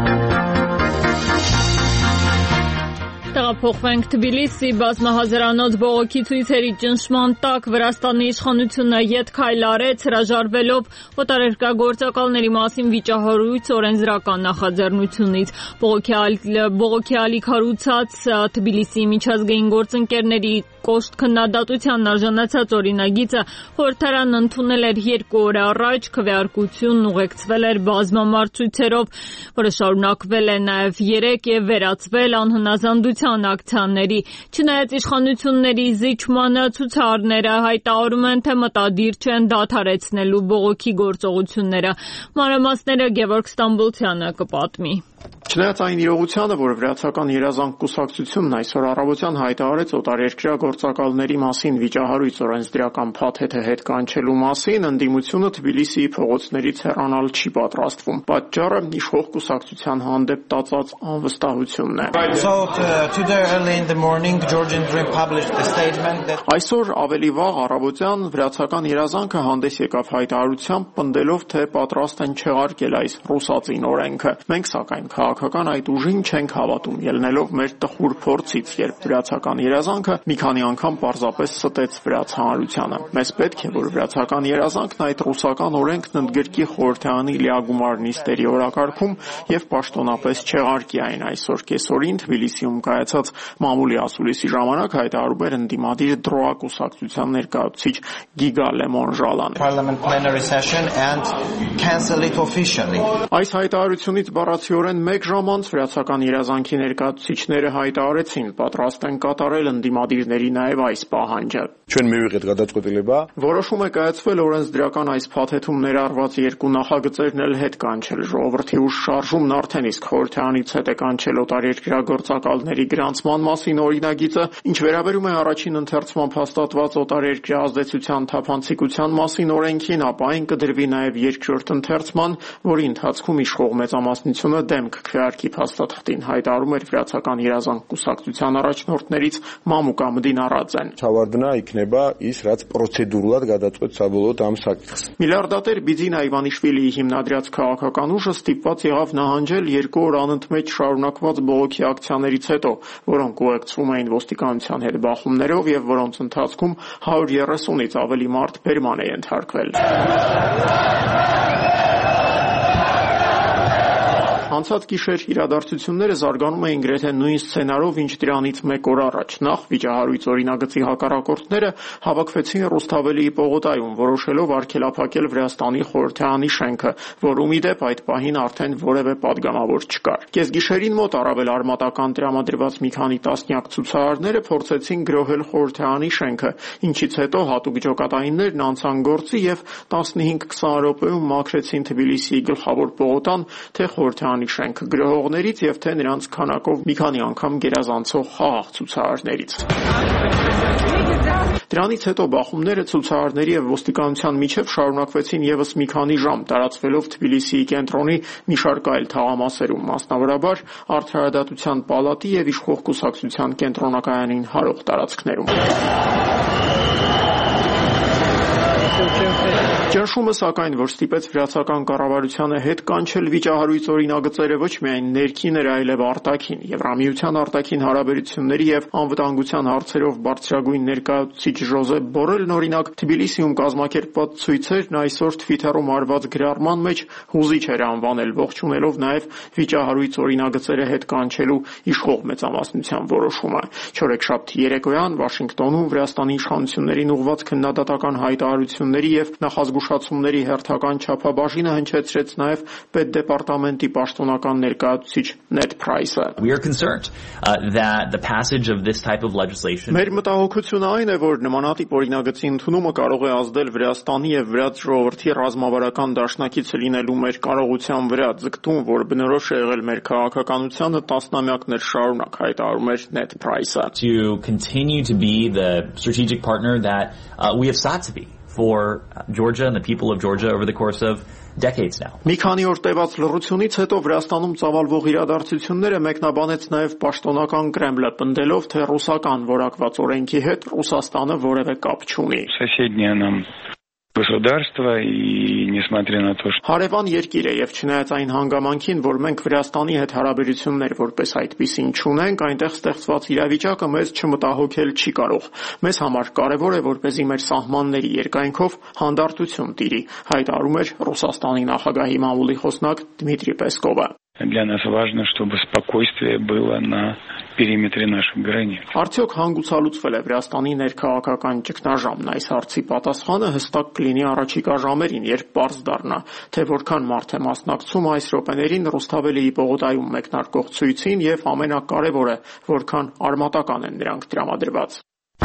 Տեղափոխվենք Թբիլիսի բազմահազարանոց բողոքի ցույցերի ճնշման տակ Վրաստանի իշխանությունը ետ քայլ արեց, հրաժարվելով օտարերկրագործակալների մասին վիճահարույց օրենսդրական նախաձեռնությունից։ Բողոքի ալիք հարուցած Թբիլիսի միջազգային գործընկերների կոշտ քննադատության արժանացած օրինագիծը խորհրդարանն ընդունել էր 2 օր առաջ, քվեարկությունն ուղեկցվել էր բազմամարդ ցույցերով, որը շարունակվել է նաև 3 եւ վերածվել անհնազանդության ակցիաների։ Չնայած իշխանությունների զիջմանը, ցուցարարները հայտարարում են, թե մտադիր չեն դադարեցնելու բողոքի գործողությունները։ Մանրամասները Գևորգ Ստամբոլցյանը կպատմի։ Չնայած այն իրողությանը, որ Վրացական երազանք կուսակցությունն այսօր առավոտյան հայտարարեց օտարերկրյա գործակալների մասին վիճահարույց օրենսդրական փաթեթը հետ կանչելու մասին, ընդդիմությունը Թբիլիսիի փողոցներից հեռանալ չի պատրաստվում։ Պատճառը իշխող կուսակցության հանդեպ տածած անվստահությունն է։ Այսօր ավելի վաղ առավոտյան Վրացական երազանքը հանդես եկավ հայտարարությամբ, պնդելով, թե պատրաստ են չեղարկել այս ռուսածին օրենքը։ Մենք սակայն քաղաքական այդ ուժին չենք հավատում, ելնելով մեր տխուր փորձից, երբ Վրացական երազանքը մի քանի անգամ պարզապես ստեց վրաց հանրությանը։ Մեզ պետք է, որ Վրացական երազանքն այդ ռուսական օրենքն ընդգրկի խորհրդարանի լիագումար նիստերի օրակարգում եւ պաշտոնապես չեղարկի այն։ Այսօր կեսօրին Թբիլիսիում կայացած մամուլի ասուլիսի ժամանակ հայտարարում էր ընդդիմադիր դրոա կուսակցության ներկայացուցիչ Գիգա Լեմոնժալան։ Այս հայտարարությունից բառացիորեն 1 ժամ անց Վրացական երազանքի ներկայացուցիչները հայտարարեցին, պատրաստ են կատարել ընդդիմադիրների նաև այս պահանջը։ Որոշում է կայացվել օրենսդրական այս փաթեթում ներառված 2 նախագծերն էլ հետ կանչել։ Ժողովրդի ուժ շարժումն արդեն իսկ խորհրդարանից հետ է կանչել օտարերկրյա գործակալների գրանցման մասին օրինագիծը, ինչ վերաբերում է առաջին ընթերցմամբ հաստատված օտարերկրյա ազդեցության թափանցիկության մասին օրենքին, ապա այն կդրվի նաև երկրորդ ընթերցման, որի ընթացքում իշխող մեծամասնությունը դեմ կքվեարկի փաստաթղթին, հայտարարում էր Վրացական երազանք կուսակցության առաջնորդներից Մամուկ Ամդին Արաձեն։ Միլիարդատեր Բիձինա Իվանիշվիլիի հիմնադրած քաղաքական ուժը ստիպված եղավ նահանջել 2 օր անընդմեջ շարունակված բողոքի ակցիաներից հետո, որոնք ուղեկցվում էին ոստիկանության հետ բախումներով եւ որոնց ընթացքում 130-ից ավելի մարդ բերման է ենթարկվել։ Անցած գիշեր իրադարձությունները զարգանում էին գրեթե նույն սցենարով, ինչ դրանից 1 օր առաջ։ Նախ վիճահարույց օրինագծի հակառակորդները հավաքվեցին Ռուսթավելիի պողոտայում, որոշելով արգելափակել Վրաստանի խորհրդարանի շենքը, որում ի դեպ այդ պահին արդեն որևէ падգամավոր չկար։ Կեսգիշերին մոտ առավել արմատական տրամադրված մի քանի տասնյակ ցուցարարները փորձեցին գրոհել խորհրդարանի շենքը, ինչից հետո հատուկ ջոկատայիններն անցան գործի եւ 15-20 րոպեում մաքրեցին Թբիլիսիի գլխավոր պողոտան, թե խորհրդարանի շենքը գրոհողներից եւ թե նրանց քանակով մի քանի անգամ գերազանցող խաղաղ ցուցարարներից։ Դրանից հետո բախումները ցուցարարների եւ ոստիկանության միջև շարունակվեցին եւս մի քանի ժամ, տարածվելով Թբիլիսիի կենտրոնի մի շարք այլ թաղամասերում, մասնավորաբար Արդարադատության պալատի եւ իշխող կուսակցության կենտրոնակայանին հարող տարածքներում։ Ճնշումը, սակայն, որ ստիպեց վրացական կառավարությանը հետ կանչել վիճահարույց օրինագծերը ոչ միայն ներքին էր, այլև արտաքին։ Եվրամիության արտաքին հարաբերությունների եւ անվտանգության հարցերով բարձրագույն ներկայացուցիչ Ժոզեփ Բորելն օրինակ Թբիլիսիում կազմակերպված ցույցերն այսօր Twitter-ում արված գրառման մեջ հուզիչ էր անվանել, ողջունելով նաեւ վիճահարույց օրինագծերը հետ կանչելու իշխող մեծամասնության որոշումը։ Չորեքշաբթի երեկոյան Վաշինգտոնում Վրաստանի իշխանություններին ուղղված քննադատական հայտարարությունների եւ նախազգուշացումների հերթական չափաբաժինը հնչեցրեց նաև Պետդեպարտամենտի պաշտոնական ներկայացուցիչ Նեդ Փրայսը։ Մեր մտահոգությունը այն է, որ նմանատիպ օրինագծի ընդունումը կարող է ազդել Վրաստանի եւ վրաց ժողովրդի ռազմավարական դաշնակիցը լինելու մեր կարողության վրա, ձգտում, որ բնորոշ է եղել մեր քաղաքականությանը տասնամյակներ շարունակ, հայտարարում էր Նեդ Փրայսը։ To continue to be the strategic partner that we have sought to be for Georgia and the people of Georgia over the course of decades now. Մի քանի օր տևած լռությունից հետո Վրաստանում ծավալվող իրադարձությունները մեկնաբանեց նաև պաշտոնական Կրեմլը, պնդելով, թե ռուսական որակված օրենքի հետ Ռուսաստանը որևէ կապ չունի։ Հարևան երկիր է եւ չնայած այն հանգամանքին, որ մենք Վրաստանի հետ հարաբերություններ որպես այդպիսին չունենք, այնտեղ ստեղծված իրավիճակը մեզ չմտահոգել չի կարող։ Մեզ համար կարևոր է, որպեսզի մեր սահմանների երկայնքով հանդարտություն տիրի, հայտարարում էր Ռուսաստանի նախագահի մամուլի խոսնակ Դմիտրի Պեսկովը։ Для нас важно, чтобы спокойствие было на периметре наших границ. Արդյոք հանգուցալուծվել է Վրաստանի ներքաղաքական ճգնաժամն? Այս հարցի պատասխանը հստակ կլինի առաջիկա ժամերին, երբ պարզ դառնա, թե որքան մարդ է մասնակցում այս րոպեներին Ռուսթավելիի պողոտայում մեկնարկող ցույցին եւ ամենակարևորը, որքան արմատական են նրանք տրամադրված։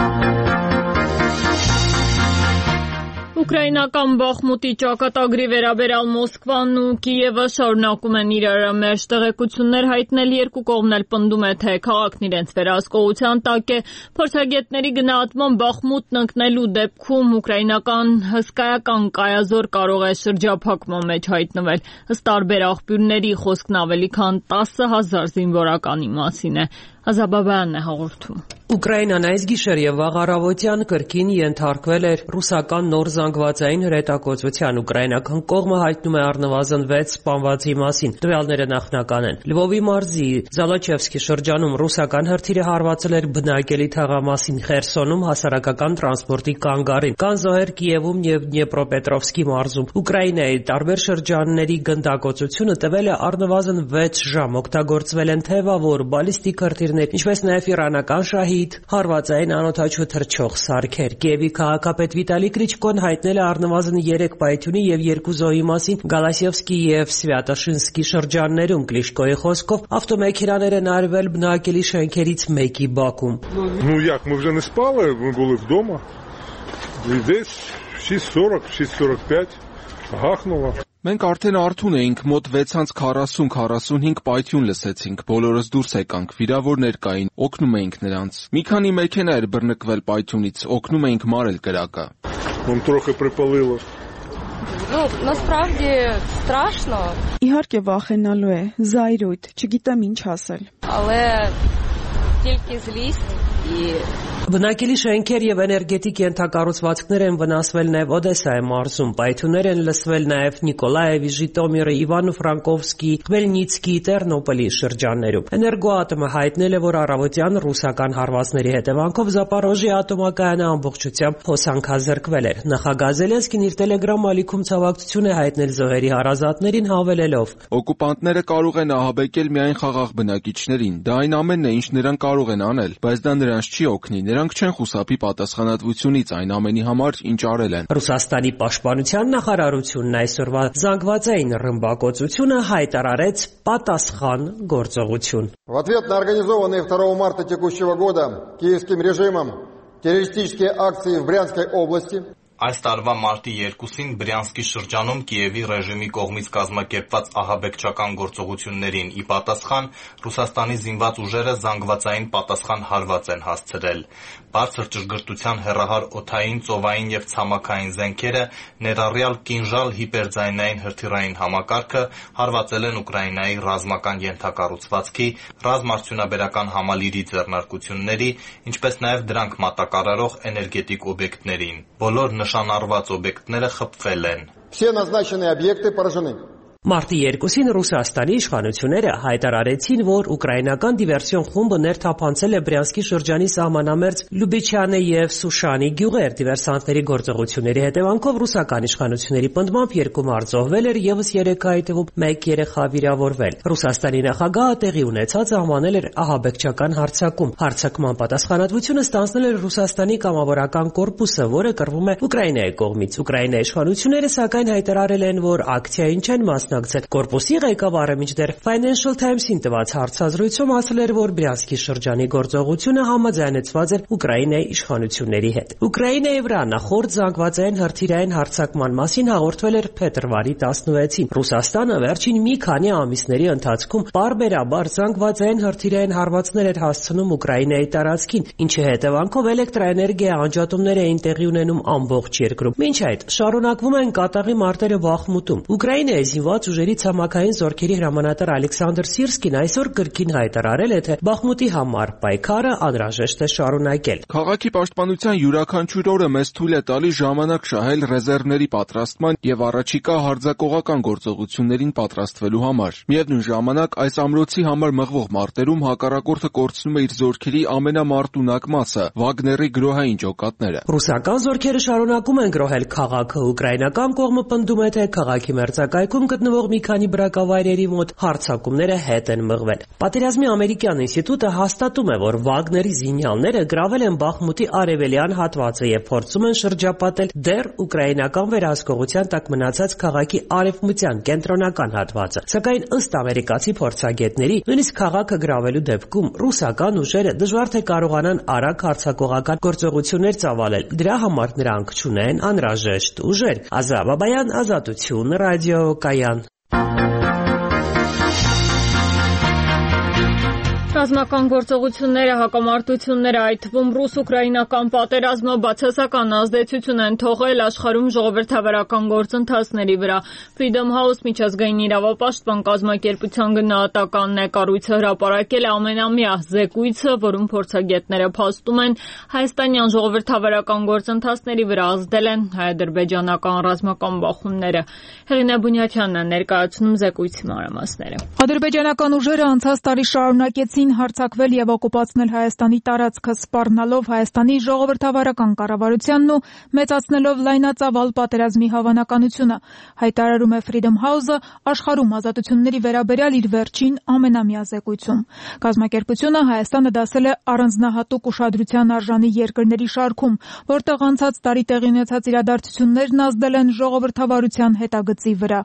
Ուկրաինական Բախմուտի ճակատագրի վերաբերյալ Մոսկվան ու Կիևը շարունակում են իրար մեջ տեղեկություններ հայտնել, երկու կողմն էլ պնդում է, թե քաղաքն իրենց վերահսկողության տակ է։ Փորձագետների գնահատմամբ Բախմուտն ընկնելու դեպքում ուկրաինական հսկայական կայազոր կարող է շրջափակման մեջ հայտնվել։ Ըստ տարբեր աղբյուրների խոսքն ավելի քան 10,000 զինվորականի մասին է։ Ազաբաբյանն է հաղորդում։ Ուկրաինան այս գիշեր եւ վաղ առավոտյան կրկին ենթարկվել էր ռուսական նոր զանգվածային հրետակոծության։ Ուկրաինական կողմը հայտնում է առնվազն 6 սպանվածի մասին։ Տվյալները նախնական են։ Լվովի մարզի Զալաչևսկի շրջանում ռուսական հրթիռը հարվածել էր բնակելի թաղամասին, Խերսոնում հասարակական տրանսպորտի կանգառին, կան զոհեր Կիևում եւ Դնեպրոպետրովսկի մարզում։ Ուկրաինայի տարբեր շրջանների գնդակոծությունը տվել է առնվազն 6 ժամ։ Օգտագործվել են թևավոր, բալիստիկ հրթիռներ, ինչպես նաեւ իրանական շահի հարվածային անօդաչու թռչող սարքեր։ Կիևի քաղաքապետ Վիտալի Կլիչկոն հայտնել է առնվազն 3 պայթյունի եւ 2 զոհի մասին Գալասիևսկի եւ Սվյատոշինսկի շրջաններում։ Կլիչկոյի խոսքով ավտոմեքենաներ են արվել բնակելի շենքերից մեկի բակում։ Ну як, мы уже не спали, мы были дома. И здесь 6:40, 6:45 гахнуло. Մենք արդեն արթուն էինք, մոտ 6:40-45 պայթյուն лսեցինք, բոլորս դուրս եկանք, վիրավորներ կային, օգնում էինք նրանց։ Մի քանի մեքենա էր բռնկվել պայթյունից, օգնում էինք մարել կրակը։ Он трохи припалило. Ну, насправді страшно. Իհարկե վախենալու է, զայրույթ, չգիտեմ ինչ ասել։ Але тільки злість і Բնակելի շենքեր եւ էներգետիկ ենթակառուցվածքներ են վնասվել նաեւ Օդեսայի մարզում։ Պայթյուններ են լսվել նաեւ Նիկոլաևի, Ժիտոմիրի, Իվանո-Ֆրանկովսկի, Խմելնիցկի, Տերնոպոլի շրջաններում։ Էներգոատոմը հայտնել է, որ առավոտյան ռուսական հարվածների հետևանքով Զապորոժի ատոմակայանը ամբողջությամբ հոսանքազրկվել էր։ Նախագահ Զելենսկին իր Telegram ալիքում ցավակցություն է հայտնել զոհերի հարազատներին, հավելելով. Օկուպանտները կարող են ահաբեկել միայն խաղաղ բնակիչներին։ Դա այն ամենն է, ինչ նրանք կարող են անել, բայց դա նրանց չի օգնի։ Նրանք չեն խուսափի պատասխանատվությունից այն ամենի համար, ինչ արել են։ Ռուսաստանի պաշտպանության նախարարությունն այսօրվա զանգվածային ռմբակոծությունը հայտարարեց պատասխան գործողություն։ В ответ на организованные 2 марта текущего года киевским режимом террористические акции в Брянской области Այս տարվա մարտի 2-ին Բրյանսկի շրջանում Կիևի ռեժիմի կողմից կազմակերպված ահաբեկչական գործողություններին ի պատասխան Ռուսաստանի զինված ուժերը զանգվածային պատասխան հարված են հասցրել։ Բարձր ճշգրտության հեռահար օդային, ծովային եւ ցամաքային զենքերը, ներառյալ կինժալ հիպերձայնային հրթիռային համակարգը հարվածել են Ուկրաինայի ռազմական ենթակառուցվածքի, ռազմարդյունաբերական համալիրի ձեռնարկությունների, ինչպես նաեւ դրանք մատակարարող էներգետիկ օբյեկտներին։ Բոլոր նշանառված օբյեկտները խփվել են։ Все назначенные объекты поражены. Մարտի 2-ին Ռուսաստանի իշխանությունները հայտարարեցին, որ ուկրաինական դիվերսիոն խումբը ներթափանցել է Բրյանսկի շրջանի սահմանամերձ Լյուբիչյանը եւ Սուշանի գյուղեր։ Դիվերսանտների գործողությունների հետևանքով ռուսական իշխանությունների պնդմամբ 2 մարդ զոհվել էր, եւս 3-այի թվում 1 երեխա վիրավորվել։ Ռուսաստանի նախագահը տեղի ունեցածը անվանել էր ահաբեկչական հարձակում։ Հարձակման պատասխանատվությունը ստանձնել էր Ռուսաստանի կամավորական կորպուսը, որը կռվում է Ուկրաինայի կողմից։ Ուկրաինայի իշխանությունները սակայն հայտարարել են, որ ակցիային չեն Կորպուսի ղեկավարը մինչդեռ Financial Times-ին տված հարցազրույցում ասել էր, որ Բրյանսկի շրջանի գործողությունը համաձայնեցված էր Ուկրաինայի իշխանությունների հետ։ Ուկրաինայի վրա նախորդ զանգվածային հրթիռային հարձակման մասին հաղորդվել էր փետրվարի 16-ին։ Ռուսաստանը վերջին մի քանի ամիսների ընթացքում պարբերաբար զանգվածային հրթիռային հարվածներ էր հասցնում Ուկրաինայի տարածքին, ինչի հետևանքով էլեկտրաէներգիա անջատումներ էին տեղի ունենում ամբողջ երկրում։ Մինչ այդ շարունակվում են կատաղի մարտերը Բախմուտում։ Ուկրաինայի զինված ուժերի ցամաքային զորքերի հրամանատար Ալեքսանդր Սիրսկին այսօր կրկին հայտարարել է, թե Բախմուտի համար պայքարը անհրաժեշտ է շարունակել։ Քաղաքի պաշտպանության յուրաքանչյուր օրը մեզ թույլ է տալիս ժամանակ շահել ռեզերվների պատրաստման եւ առաջիկա հարձակողական գործողություններին պատրաստվելու համար։ Միևնույն ժամանակ այս ամրոցի համար մղվող մարտերում հակառակորդը կորցնում է իր զորքերի ամենամարտունակ մասը՝ Վագների գրոհային ջոկատները։ Ռուսական զորքերը շարունակում են գրոհել քաղաքը։ Ուկրաինական կողմը պնդում է, թե քաղաքի մերձակայքում գտնվող գտնվող մի քանի բնակավայրերի մոտ հարձակումները հետ են մղվել։ Պատերազմի ամերիկյան ինստիտուտը հաստատում է, որ Վագների զինյալները գրավել են Բախմուտի արևելյան հատվածը եւ փորձում են շրջապատել դեռ ուկրաինական վերահսկողության տակ մնացած քաղաքի արևմտյան կենտրոնական հատվածը։ Սակայն ըստ ամերիկացի փորձագետների, նույնիսկ քաղաքը գրավելու դեպքում ռուսական ուժերը դժվար թե կարողանան արագ հարձակողական գործողություններ ծավալել։ Դրա համար նրանք չունեն անհրաժեշտ ուժեր։ Ազա Բաբայան, Ազատություն, ռադիոկայան։ Ռազմական գործողությունները, հակամարտությունները, այդ թվում ռուս-ուկրաինական պատերազմը բացասական ազդեցություն են թողել աշխարհում ժողովրդավարական գործընթացների վրա։ Freedom House միջազգային իրավապաշտպան կազմակերպության գնահատականն է, կառույցը հրապարակել է ամենամյա զեկույցը, որում փորձագետները փաստում են հայաստանյան ժողովրդավարական գործընթացների վրա ազդել են հայ-ադրբեջանական ռազմական բախումները։ Հեղինե Բունյաթյանն է ներկայացնում զեկույցի մանրամասները։ Ադրբեջանական ուժերը անցած տարի շարունակեցին հարձակվել եւ օկուպացնել Հայաստանի տարածքը, սպառնալով Հայաստանի ժողովրդավարական կառավարությանն ու մեծացնելով լայնածավալ պատերազմի հավանականությունը, հայտարարում է Freedom House-ը աշխարհում ազատությունների վերաբերյալ իր վերջին ամենամյա զեկույցում։ Կազմակերպությունը Հայաստանը դասել է առանձնահատուկ ուշադրության արժանի երկրների շարքում, որտեղ անցած տարի տեղի ունեցած իրադարձություններն ազդել են ժողովրդավարության հետագծի վրա։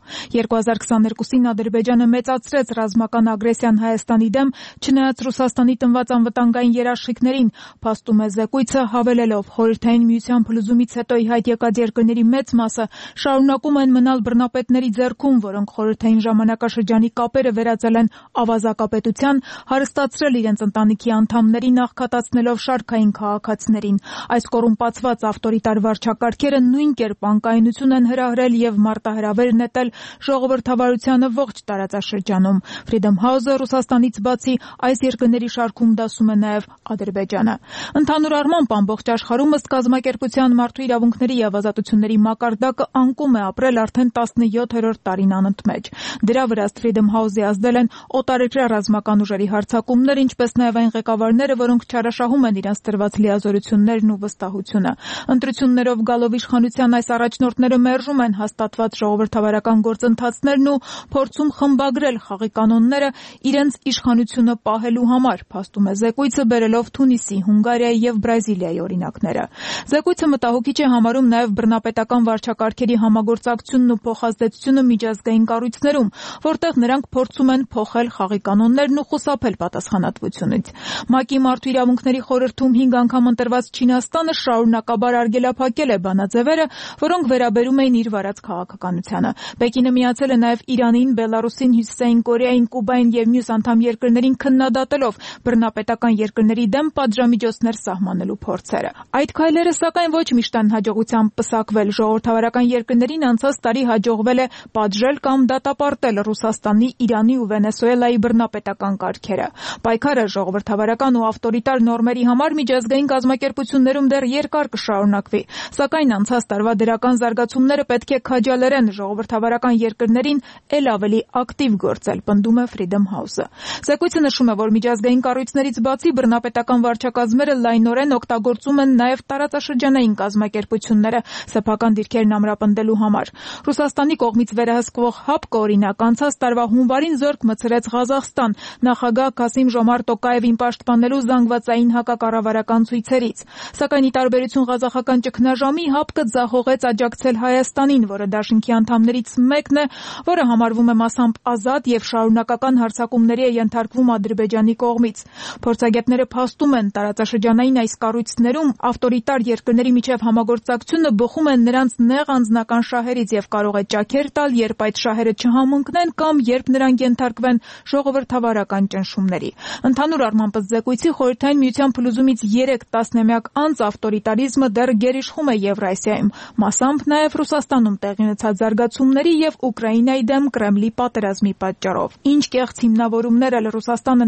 2022-ին Ադրբեջանը մեծացրեց ռազմական ագրեսիան Հայաստանի դեմ, չնայած Ռուսաստանի տնված անվտանգային երաշխիքներին, փաստում է զեկույցը, հավելելով Խորհրդային Միության փլուզումից հետո ի հայտ եկած երկրների մեծ մասը շարունակում են մնալ բռնապետների ձեռքում, որոնք խորհրդային ժամանակաշրջանի կապերը վերածել են ավազակապետության, հարստացրել իրենց ընտանիքի անդամներին, աղքատացնելով շարքային քաղաքացիներին։ Այս կոռումպացված ավտորիտար վարչակարգերը նույն կերպ անկայունություն են հրահրել եւ մարտահրավեր նետել ժողովրդավարությանը ողջ տարածաշրջանում։ Freedom House-ը Ռուսաստանից բացի այս երկրների շարքում դասում է նաև Ադրբեջանը։ Ընդհանուր առմամբ ամբողջ աշխարհում ըստ կազմակերպության մարդու իրավունքների եւ ազատությունների մակարդակը անկում է ապրել արդեն 17-րդ տարին անընդմեջ։ Դրա վրա Freedom House-ի ազդել են օտարերկրյա ռազմական ուժերի հարձակումներ, ինչպես նաև այն ղեկավարները, որոնք չարաշահում են իրենց տրված լիազորություններն ու վստահությունը։ Ընտրություններով գալով իշխանության այս առաջնորդները մերժում են հաստատված ժողովրդավարական գործընթացներն ու փորձում խմբագրել խաղի կանոնները իրենց իշխանությունը պահելու համար, փաստում է զեկույցը, բերելով Թունիսի, Հունգարիայի եւ Բրազիլիայի օրինակները։ Զեկույցը մտահոգիչ է համարում նաև բռնապետական վարչակարգերի համագործակցությունն ու փոխազդեցությունը միջազգային կառույցներում, որտեղ նրանք փորձում են փոխել խաղի կանոններն ու խուսափել պատասխանատվությունից։ ՄԱԿ-ի Մարդու իրավունքների խորհրդում 5 անգամ ընտրված Չինաստանը շարունակաբար արգելափակել է բանաձևերը, որոնք վերաբերում էին իր վարած քաղաքականությանը։ Պեկինը միացել է նաև Իրանին, Բելարուսին, Հյուսիսային Կորեային, Կուբային եւ մյուս անդամ երկրներին քննադատելով բռնապետական երկրների դեմ պատժամիջոցներ սահմանելու փորձերը։ Այդ քայլերը սակայն ոչ միշտ են հաջողությամբ պսակվել։ Ժողովրդավարական երկրներին անցած տարի հաջողվել է պատժել կամ դատապարտել Ռուսաստանի, Իրանի ու Վենեսուելայի բռնապետական կարգերը։ Պայքարը ժողովրդավարական ու ավտորիտար նորմերի համար միջազգային կազմակերպություններում դեռ երկար կշարունակվի, սակայն անցած տարվա դրական զարգացումները պետք է քաջալերեն ժողովրդավարական երկրներին ել ավելի ակտիվ գործել, պնդում է Freedom House-ը։ Զեկույցը նշում է, որ միջազգային կառույցներից բացի բռնապետական վարչակազմերը լայնորեն օգտագործում են նաև տարածաշրջանային կազմակերպությունները սեփական դիրքերն ամրապնդելու համար։ Ռուսաստանի կողմից վերահսկվող ՀԱՊԿ-ը օրինակ անցած տարվա հունվարին զորք մտցրեց Ղազախստան, նախագահ Քասիմ-Ժոմարտ Տոկաևին պաշտպանելու զանգվածային հակակառավարական ցույցերից։ Սակայն ի տարբերություն ղազախական ճգնաժամի, ՀԱՊԿ-ը ձախողեց աջակցել Հայաստանին, որը դաշինքի անդամներից մեկն է, որը համարվում է մասամբ ազատ եւ շարունակական հարձակումների է ենթարկվում Ադրբեջանի կողմից։ Փորձագետները փաստում են, տարածաշրջանային այս կառույցներում ավտորիտար երկրների միջև համագործակցությունը բխում է նրանց նեղ անձնական շահերից եւ կարող է ճաքեր տալ, երբ այդ շահերը չհամընկնեն կամ երբ նրանք ենթարկվեն ժողովրդավարական ճնշումների։ Ընդհանուր առմամբ զեկույցի Խորհրդային Միության փլուզումից 3 տասնամյակ անց ավտորիտարիզմը դեռ գերիշխում է Եվրասիայում, մասամբ նաև Ռուսաստանում տեղի ունեցած զարգացումների եւ Ուկրաինայի դեմ Կրեմլի պատերազմի պատճառով։ Ինչ կեղծ հիմնավորումներ էլ Ռուսաստանը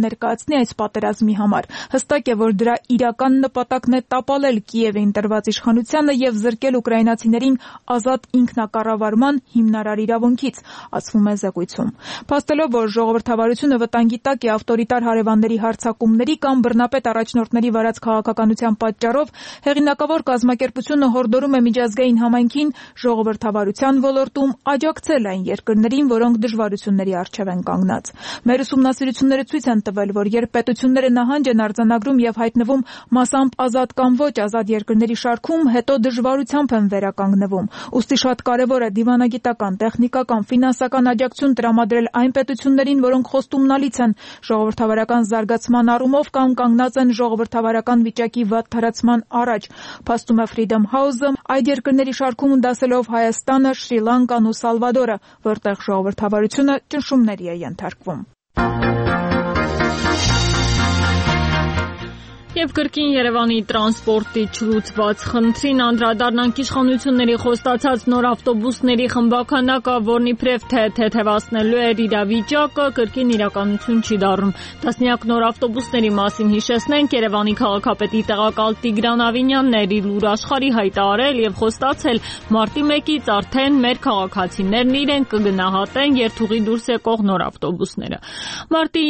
ներկայացնի այս պատերազմի համար։ Հստակ է, որ դրա իրական նպատակն է տապալել Կիևի ընտրված իշխանությանը եւ զրկել ուկրաինացիներին ազատ ինքնակառավարման հիմնարար իրավունքից, ասվում է զեկույցում։ Փաստելով, որ ժողովրդավարությունը վտանգի տակ է ավտորիտար հարևանների հարձակումների կամ բռնապետ առաջնորդների վարած քաղաքականության պատճառով, հեղինակավոր կազմակերպությունը հորդորում է միջազգային համայնքին ժողովրդավարության ոլորտում աջակցել այն երկրներին, որոնք դժվարությունների առջև են կանգնած։ Մեր ուսումնասիրությունները ցույց են տվել, որ երբ պետությունները նահանջ են արձանագրում եւ հայտնվում մասամբ ազատ կամ ոչ ազատ երկրների շարքում, հետո դժվարությամբ են վերականգնվում։ Ուստի շատ կարեւոր է դիվանագիտական, տեխնիկական, ֆինանսական աջակցություն տրամադրել այն պետություններին, որոնք խոստումնալից են ժողովրդավարական զարգացման առումով կամ կանգնած են ժողովրդավարական վիճակի վատթարացման առաջ, փաստում է Freedom House-ը, այդ երկրների շարքում դասելով Հայաստանը, Շրի Լանկան ու Սալվադորը, որտեղ ժողովրդավարությունը ճնշումների է ենթարկվում։ Եվ կրկին Երևանի տրանսպորտի չլուծված խնդրին անդրադառնանք իշխանությունների խոստացած նոր ավտոբուսների խմբաքանակը, որն իբրև թե թեթևացնելու էր իրավիճակը, կրկին իրականություն չի դառնում։ Տասնյակ նոր ավտոբուսների մասին հիշեցնենք, Երևանի քաղաքապետի տեղակալ Տիգրան Ավինյանն էր իր լուրաշխարհի հայտարարել եւ խոստացել մարտի 1-ից արդեն մեր քաղաքացիներն իրենք կգնահատեն երթուղի դուրս եկող նոր ավտոբուսները։ Մարտի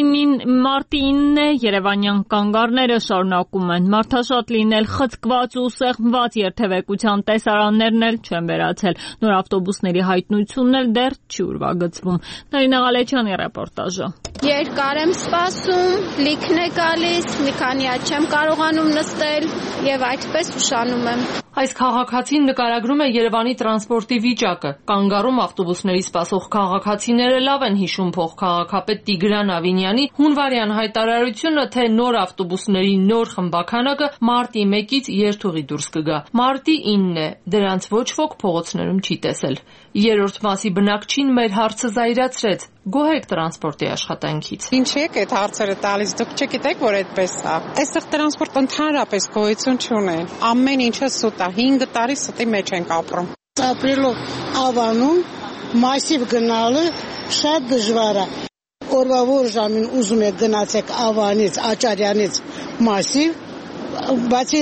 9-ն է երևանյան կանգառները շարունակում են մարդաշատ լինել, խցկված ու սեղմված երթևեկության տեսարաններն էլ չեն վերացել։ Նոր ավտոբուսների հայտնությունն էլ դեռ չի ուրվագծվում։ Նարինե Ղալեչյանի ռեպորտաժը։ Երկար եմ սպասում, լիքն է գալիս, մի քանի հատ չեմ կարողանում նստել եւ այդպես ուշանում եմ։ Այս քաղաքացին նկարագրում է Երևանի տրանսպորտի վիճակը։ Կանգառում ավտոբուսների սպասող քաղաքացիները լավ են հիշում փոխքաղաքապետ Տիգրան Ավինյանի հունվարյան հայտարարությունը, թե նոր ավտոբուսների նոր խմբաքանակը մարտի 1-ից երթուղի դուրս կգա։ Մարտի 9-ն է, դրանց ոչ ոք փողոցներում չի տեսել։ Երրորդ մասի բնակչին մեր հարցը զայրացրեց։ Գոհ եք տրանսպորտի աշխատանքից։ Ինչ եք այդ հարցերը տալիս, դուք չգիտեք, որ այդպես է։ Այստեղ տրանսպորտ ընդհանրապես գոյություն չունի։ Ամեն ինչը սուտ է, 5 տարի սուտի մեջ ենք ապրում։ Ապրելով Ավանում մասիվ գնալը շատ դժվար է։ Օրվա որ ժամին ուզում եք գնացեք Ավանից, Աճարյանից մասիվ, բացի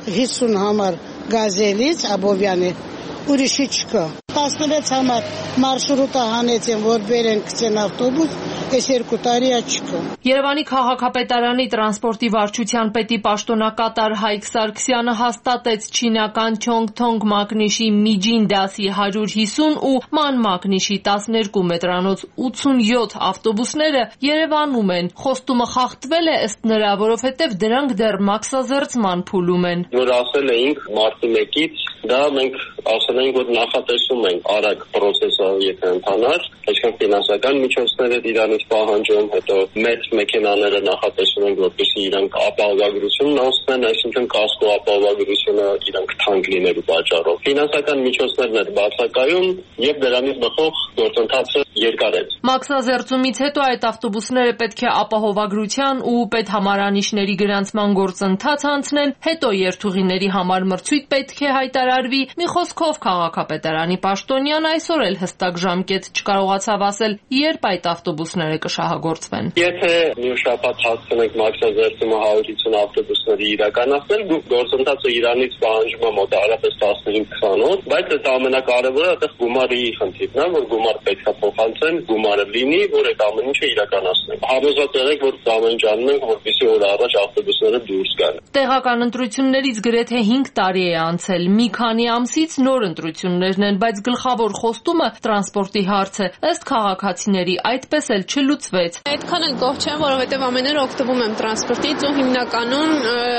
50 համար գազելից Աբովյանի ուրիշի չկա։ 16 համար մարշրուտը հանեցին, որ բերեն գցեն ավտոբուս, այս 2 տարի չկա։ Երևանի քաղաքապետարանի տրանսպորտի վարչության պետի պաշտոնակատար Հայկ Սարգսյանը հաստատեց չինական Չոնգթոնգ մակնիշի միջին դասի 150 ու ման մակնիշի 12 մետրանոց 87 ավտոբուսները Երևանում են։ Խոստումը խախտվել է ըստ նրա, որովհետև դրանք դեռ մաքսազերծման փուլում են։ Որ ասել էինք մարտի 1-ից, դա մենք ասել ենք, որ նախատեսում ենք արագ պրոցեսը եթե ընթանար, այսինքն ֆինանսական միջոցները իրանից պահանջում, հետո մեծ մեքենաները նախատեսում ենք, որպեսզի իրանք ապահովագրությունն անցնեն, այսինքն կասկո ապահովագրությունը իրանք թանկ լինելու պատճառով։ Ֆինանսական միջոցներն էլ բացակայում եւ դրանից բխող գործընթացը երկար է։ Մաքսազերծումից հետո այդ ավտոբուսները պետք է ապահովագրության ու պետհամարանիշների գրանցման գործընթաց անցնեն, հետո երթուղիների համար մրցույթ պետք է հայտարարվի։ Մի խոսքով քաղաքապետարանի պաշտոնյան այսօր էլ հստակ ժամկետ չկարողացավ ասել, երբ այդ ավտոբուսները կշահագործվեն։ Եթե մի շաբաթ հասցնենք մաքսազերծումը 150 ավտոբուսների իրականացնել, գործընթացը իրանից պահանջում է մոտավորապես 15-20 օր, բայց այդ ամենակարևորը այդտեղ գումարի խնդիրն է, որ գումար պետք է փոխանցեն, գումարը լինի, որ այդ ամեն ինչը իրականացնենք։ Համոզված եղեք, որ ամեն ինչ անում ենք, որպեսզի օր առաջ ավտոբուսները դուրս գան։ Տեղական ընտրություններից գրեթե 5 տարի է անցել։ Մի քանի ամսից նոր ընտրություններն են, բայց գլխավոր խոստումը տրանսպորտի հարցը ըստ քաղաքացիների այդպես էլ չլուծվեց։ Այդքան էլ գոհ չեմ, որովհետև ամեն օր օգտվում եմ տրանսպորտից ու հիմնականում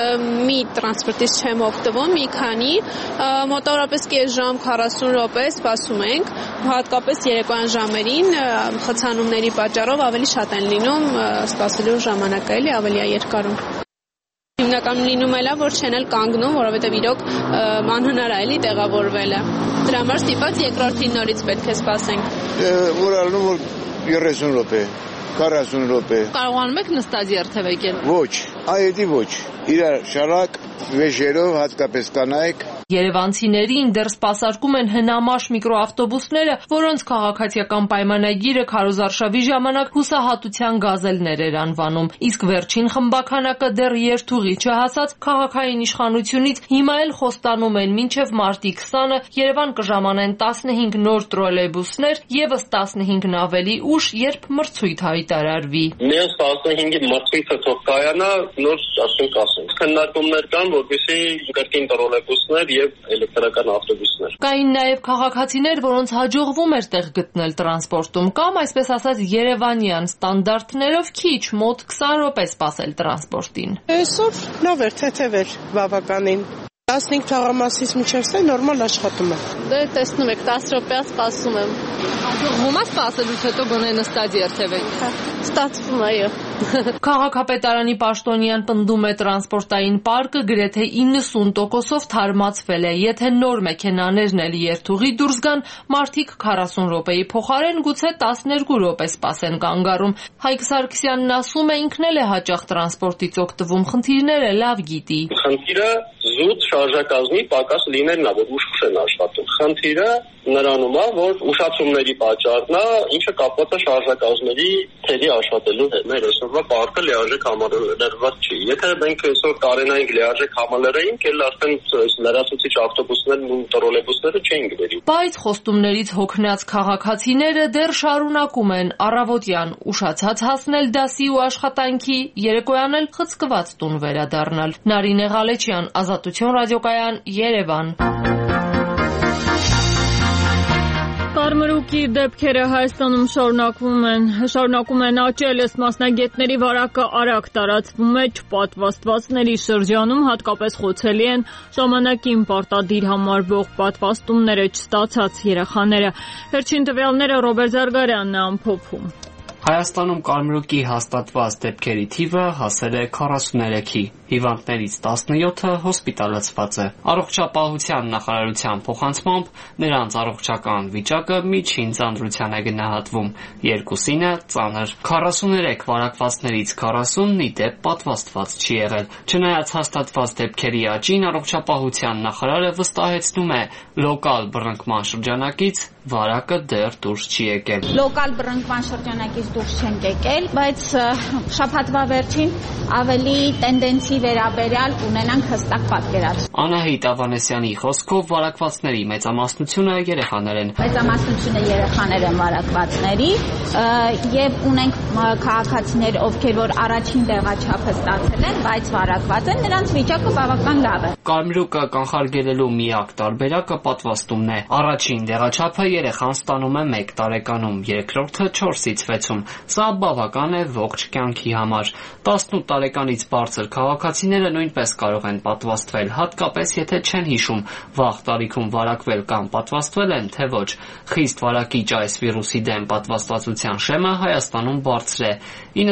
մի տրանսպորտից չեմ օգտվում, մի քանի, մոտավորապես կես ժամ 40 րոպե սպասում ենք, հատկապես երեկոյան ժամերին խցանումների պատճառով ավելի շատ են լինում, սպասելու ժամանակը էլի ավելի է երկարում։ Հիմնականում լինում է, որ չեն էլ կանգնում, որովհետև իրոք անհնար է էլի տեղավորվելը։ Դրա համար ստիպված երկրորդին նորից պետք է սպասենք։ Որ ալնում որ 30 րոպե, 40 րոպե։ Կարողանում եք նստած երթևեկել։ Ոչ, այդի ոչ։ Իրար շարակ վեժերով հատկապես կանայք։ Երևանցիներին դեռ սպասարկում են հնամաշ միկրոավտոբուսները, որոնց քաղաքացիական պայմանագիրը քարոզարշավի ժամանակ հուսահատության գազելներ էր անվանում, իսկ վերջին խմբականակը դեռ երթուղի չհասած քաղաքային իշխանությունից հիմա էլ խոստանում են մինչև մարտի 20-ը Երևան կժամանեն 15 նոր տրոլեյբուսներ, եւս 15-ն ավելի ուշ, երբ մրցույթ հայտարարվի։ Մյուս 15-ի մրցույթը թող կայանա, նոր ասենք քննարկումներ կան, որպեսզի կրկին տրոլեյբուսներ եւ էլեկտրական ավտոբուսներ։ Կային նաեւ քաղաքացիներ, որոնց հաջողվում էր տեղ գտնել տրանսպորտում կամ այսպես ասած երևանյան ստանդարտներով քիչ մոտ 20 րոպե սպասել տրանսպորտին։ Այսօր լավ էր, թեթև էր բավականին։ 15 թաղամասից մինչև սա նորմալ աշխատում է։ Դե տեսնում եք 10 րոպե սպասում եմ։ Հաջողվում է սպասելուց հետո գոնե նստած երթևեք։ Ստացվում է, այո։ Քաղաքապետարանի պաշտոնյան պնդում է տրանսպորտային պարկը գրեթե 90%-ով թարմացվել է։ Եթե նոր մեքենաներն էլ երթուղի դուրս գան, մարդիկ 40 րոպեի փոխարեն գուցե 12 րոպե սպասեն կանգառում։ Հայկ Սարգսյանն ասում է ինքն էլ է հաճախ տրանսպորտից օգտվում, խնդիրները լավ գիտի։ Խնդիրը զուտ շարժակազմի պակաս լինելն է, որ ուշ են աշխատում։ Խնդիրը նրանում է, որ ուշացումների պատճառն է, ինչը կապված է շարժակազմերի թերի աշխատելու հետ։ Մեր այսօրվա պարկը լիարժեք համալրված չի։ Եթե մենք այսօր կարենայինք լիարժեք համալրեինք, էլ արդեն լրացուցիչ ավտոբուսներն ու տրոլեյբուսները չէին գվերի։ Բայց խոստումներից հոգնած քաղաքացիները դեռ շարունակում են առավոտյան ուշացած հասնել դասի ու աշխատանքի, երեկոյան էլ խցկված տուն վերադառնալ։ Նարինե Ղալեչյան, Ազատություն ռադիոկայան, Երևան։ Կարմրուկի դեպքերը Հայաստանում շարունակում են աճել, ըստ մասնագետների վարակը արագ տարածվում է, չպատվաստվածների շրջանում հատկապես խոցելի են ժամանակին պարտադիր համարվող պատվաստումները չստացած երեխաները։ Վերջին տվյալները Ռոբերտ Զարգարյանն է ամփոփում։ Հայաստանում կարմրուկի հաստատված դեպքերի թիվը հասել է 43-ի, հիվանդներից 17-ը հոսպիտալացված է։ Առողջապահության նախարարության փոխանցմամբ նրանց առողջական վիճակը միջին ծանրության է գնահատվում, 2-ին է ծանր։ 43 վարակվածներից 40-ն ի դեպ պատվաստված չի եղել։ Չնայած հաստատված դեպքերի աճին, առողջապահության նախարարը վստահեցնում է, լոկալ բռնկման շրջանակից վարակը դեռ դուրս չի եկել։ Լոկալ բռնկման շրջանակից դուրս չենք եկել, բայց շաբաթվա վերջին ավելի տենդենսի վերաբերյալ ունենանք հստակ պատկերացում։ Անահիտ Ավանեսյանի խոսքով վարակվածների մեծամասնությունը երեխաներ են։ Մեծամասնությունը երեխաներ են վարակվածների եւ ունենք քաղաքացիներ, ովքեր որ առաջին տեղաչափը ստացել են, բայց վարակված են, նրանց վիճակը բավական լավ է։ Կարմրուկը կանխարգելելու միակ տարբերակը պատվաստումն է։ Առաջին տեղաչափը երեխան ստանում է 1 տարեկանում, երկրորդը 4-ից 6-ում։ Սա բավական է ողջ կյանքի համար։ 18 տարեկանից բարձր քաղաքացիները նույնպես կարող են պատվաստվել, հատկապես եթե չեն հիշում վաղ տարիքում վարակվել կամ պատվաստվել են, թե ոչ։ Խիստ վարակիչ այս վիրուսի դեմ պատվաստվածության շեմը Հայաստանում բարձր է՝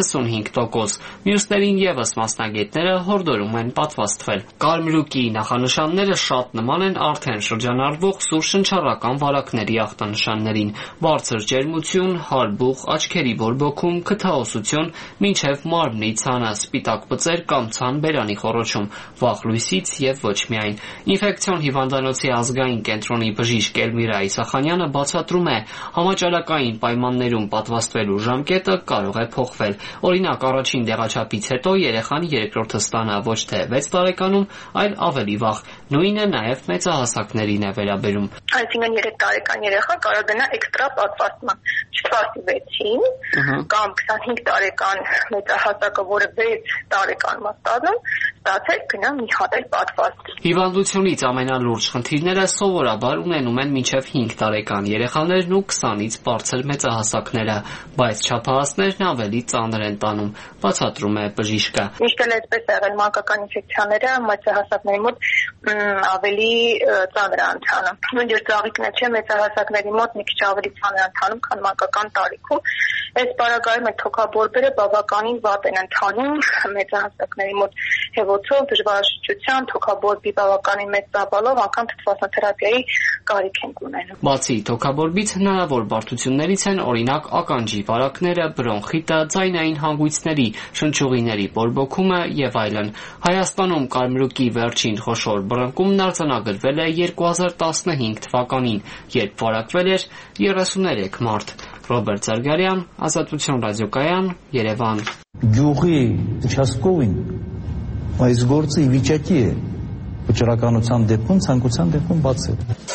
95%։ Մյուսներին եւս մասնագետները հորդորում են պատվաստվել։ Կարմրուկի նախանշանները շատ նման են արդեն շրջանառվող սուր շնչառական վարակների ախտանշաններին՝ բարձր ջերմություն, հարբուխ, աչքերի բորբոքում, քթահոսություն, մինչև մարմնի ցանը, սպիտակ բծեր կամ ցան բերանի խոռոչում, վաղ լույսից եւ ոչ միայն։ Ինֆեկցիոն հիվանդանոցի ազգային կենտրոնի բժիշկ Էլմիրա Իսախանյանը բացատրում է, համաճարակային պայմաններում պատվաստվելու ժամկետը կարող է փոխվել։ Օրինակ, առաջին դեղաչափից հետո երեխան երկրորդը ստանա ոչ թե 6 տարեկանում, այլ ավելի վաղ։ Նույնը նաև մեծահասակներին է վերաբերում։ Այսինքն 3 տարեկան երեխան կարող գնա էքստրա պատվաստման, չփաստի 6-ին կամ 25 տարեկան մեծահասակը, որը 6 տարեկանում է ստանում, ստացել գնա մի հատ էլ պատվաստ։ Հիվանդությունից ամենալուրջ խնդիրները սովորաբար ունենում են մինչև 5 տարեկան երեխաներն ու 20-ից բարձր մեծահասակները, բայց չափահասներն ավելի ծանր են տանում, բացատրում է բժիշկը։ Միշտ էլ այսպես է եղել, մանկական ինֆեկցիաները մեծահասակների մոտ ավելի ծանր ընթանում։ Նույն ծաղիկն է, չէ, մեծահասակների մոտ մի քիչ ավելի ծանր ընթանում, քան մանկական տարիքում։ Այս պարագայում այդ թոքաբորբերը բավականին վատ են ընթանում մեծահասակների մոտ։ հեվոցով, դժվարաշրջության, թոքաբորբի բավականին մեծ ծավալով անգամ թթվածնաթերապիայի կարիք են ունենում։ Բացի թոքաբորբից հնարավոր բարդություններից են օրինակ ականջի վարակները, բրոնխիտը, ձայնային հանգույցների, շնչուղիների բորբոքումը եւ այլն։ Հայաստանում կարմրուկի վերջին խոշոր բռնկումն արձանագրվել է 2015 թվականին, երբ վարակվել էր 33 մարդ։ Ռոբերտ Զարգարյան, Ազատություն ռադիոկայան, Երևան։ Գյուղի участковին այս գործը ի վիճակի է վճռականության դեպքում, ցանկության դեպքում բացել։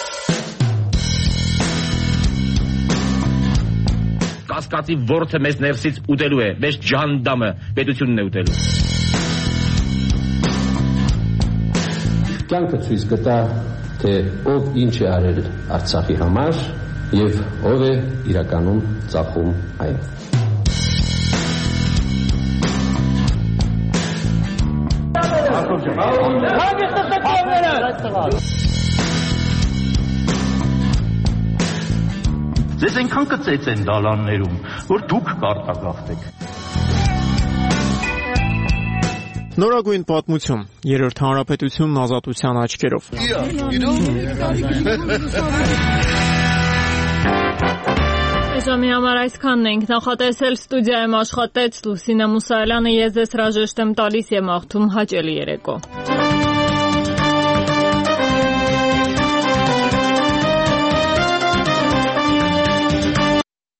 Կասկածի ворթը մեզ ներսից ուտելու է, մեզ ջանդամը պետությունն է ուտելու։ Կյանքը ցույց կտա, թե ով ինչ է արել Արցախի համար եւ ով է իրականում ծախում այն։ Ձեզ այնքան կծեց են դալաններում, որ դուք կարտագաղթեք։ Նորագույն պատմություն, երրորդ հանրապետությունն ազատության աչքերով։ Ժամի համար այսքանն ենք նախատեսել, ստուդիայում աշխատեց Լուսինե Մուսայելյանը, ես ձեզ հրաժեշտ եմ տալիս եւ մաղթում հաճելի երեկո։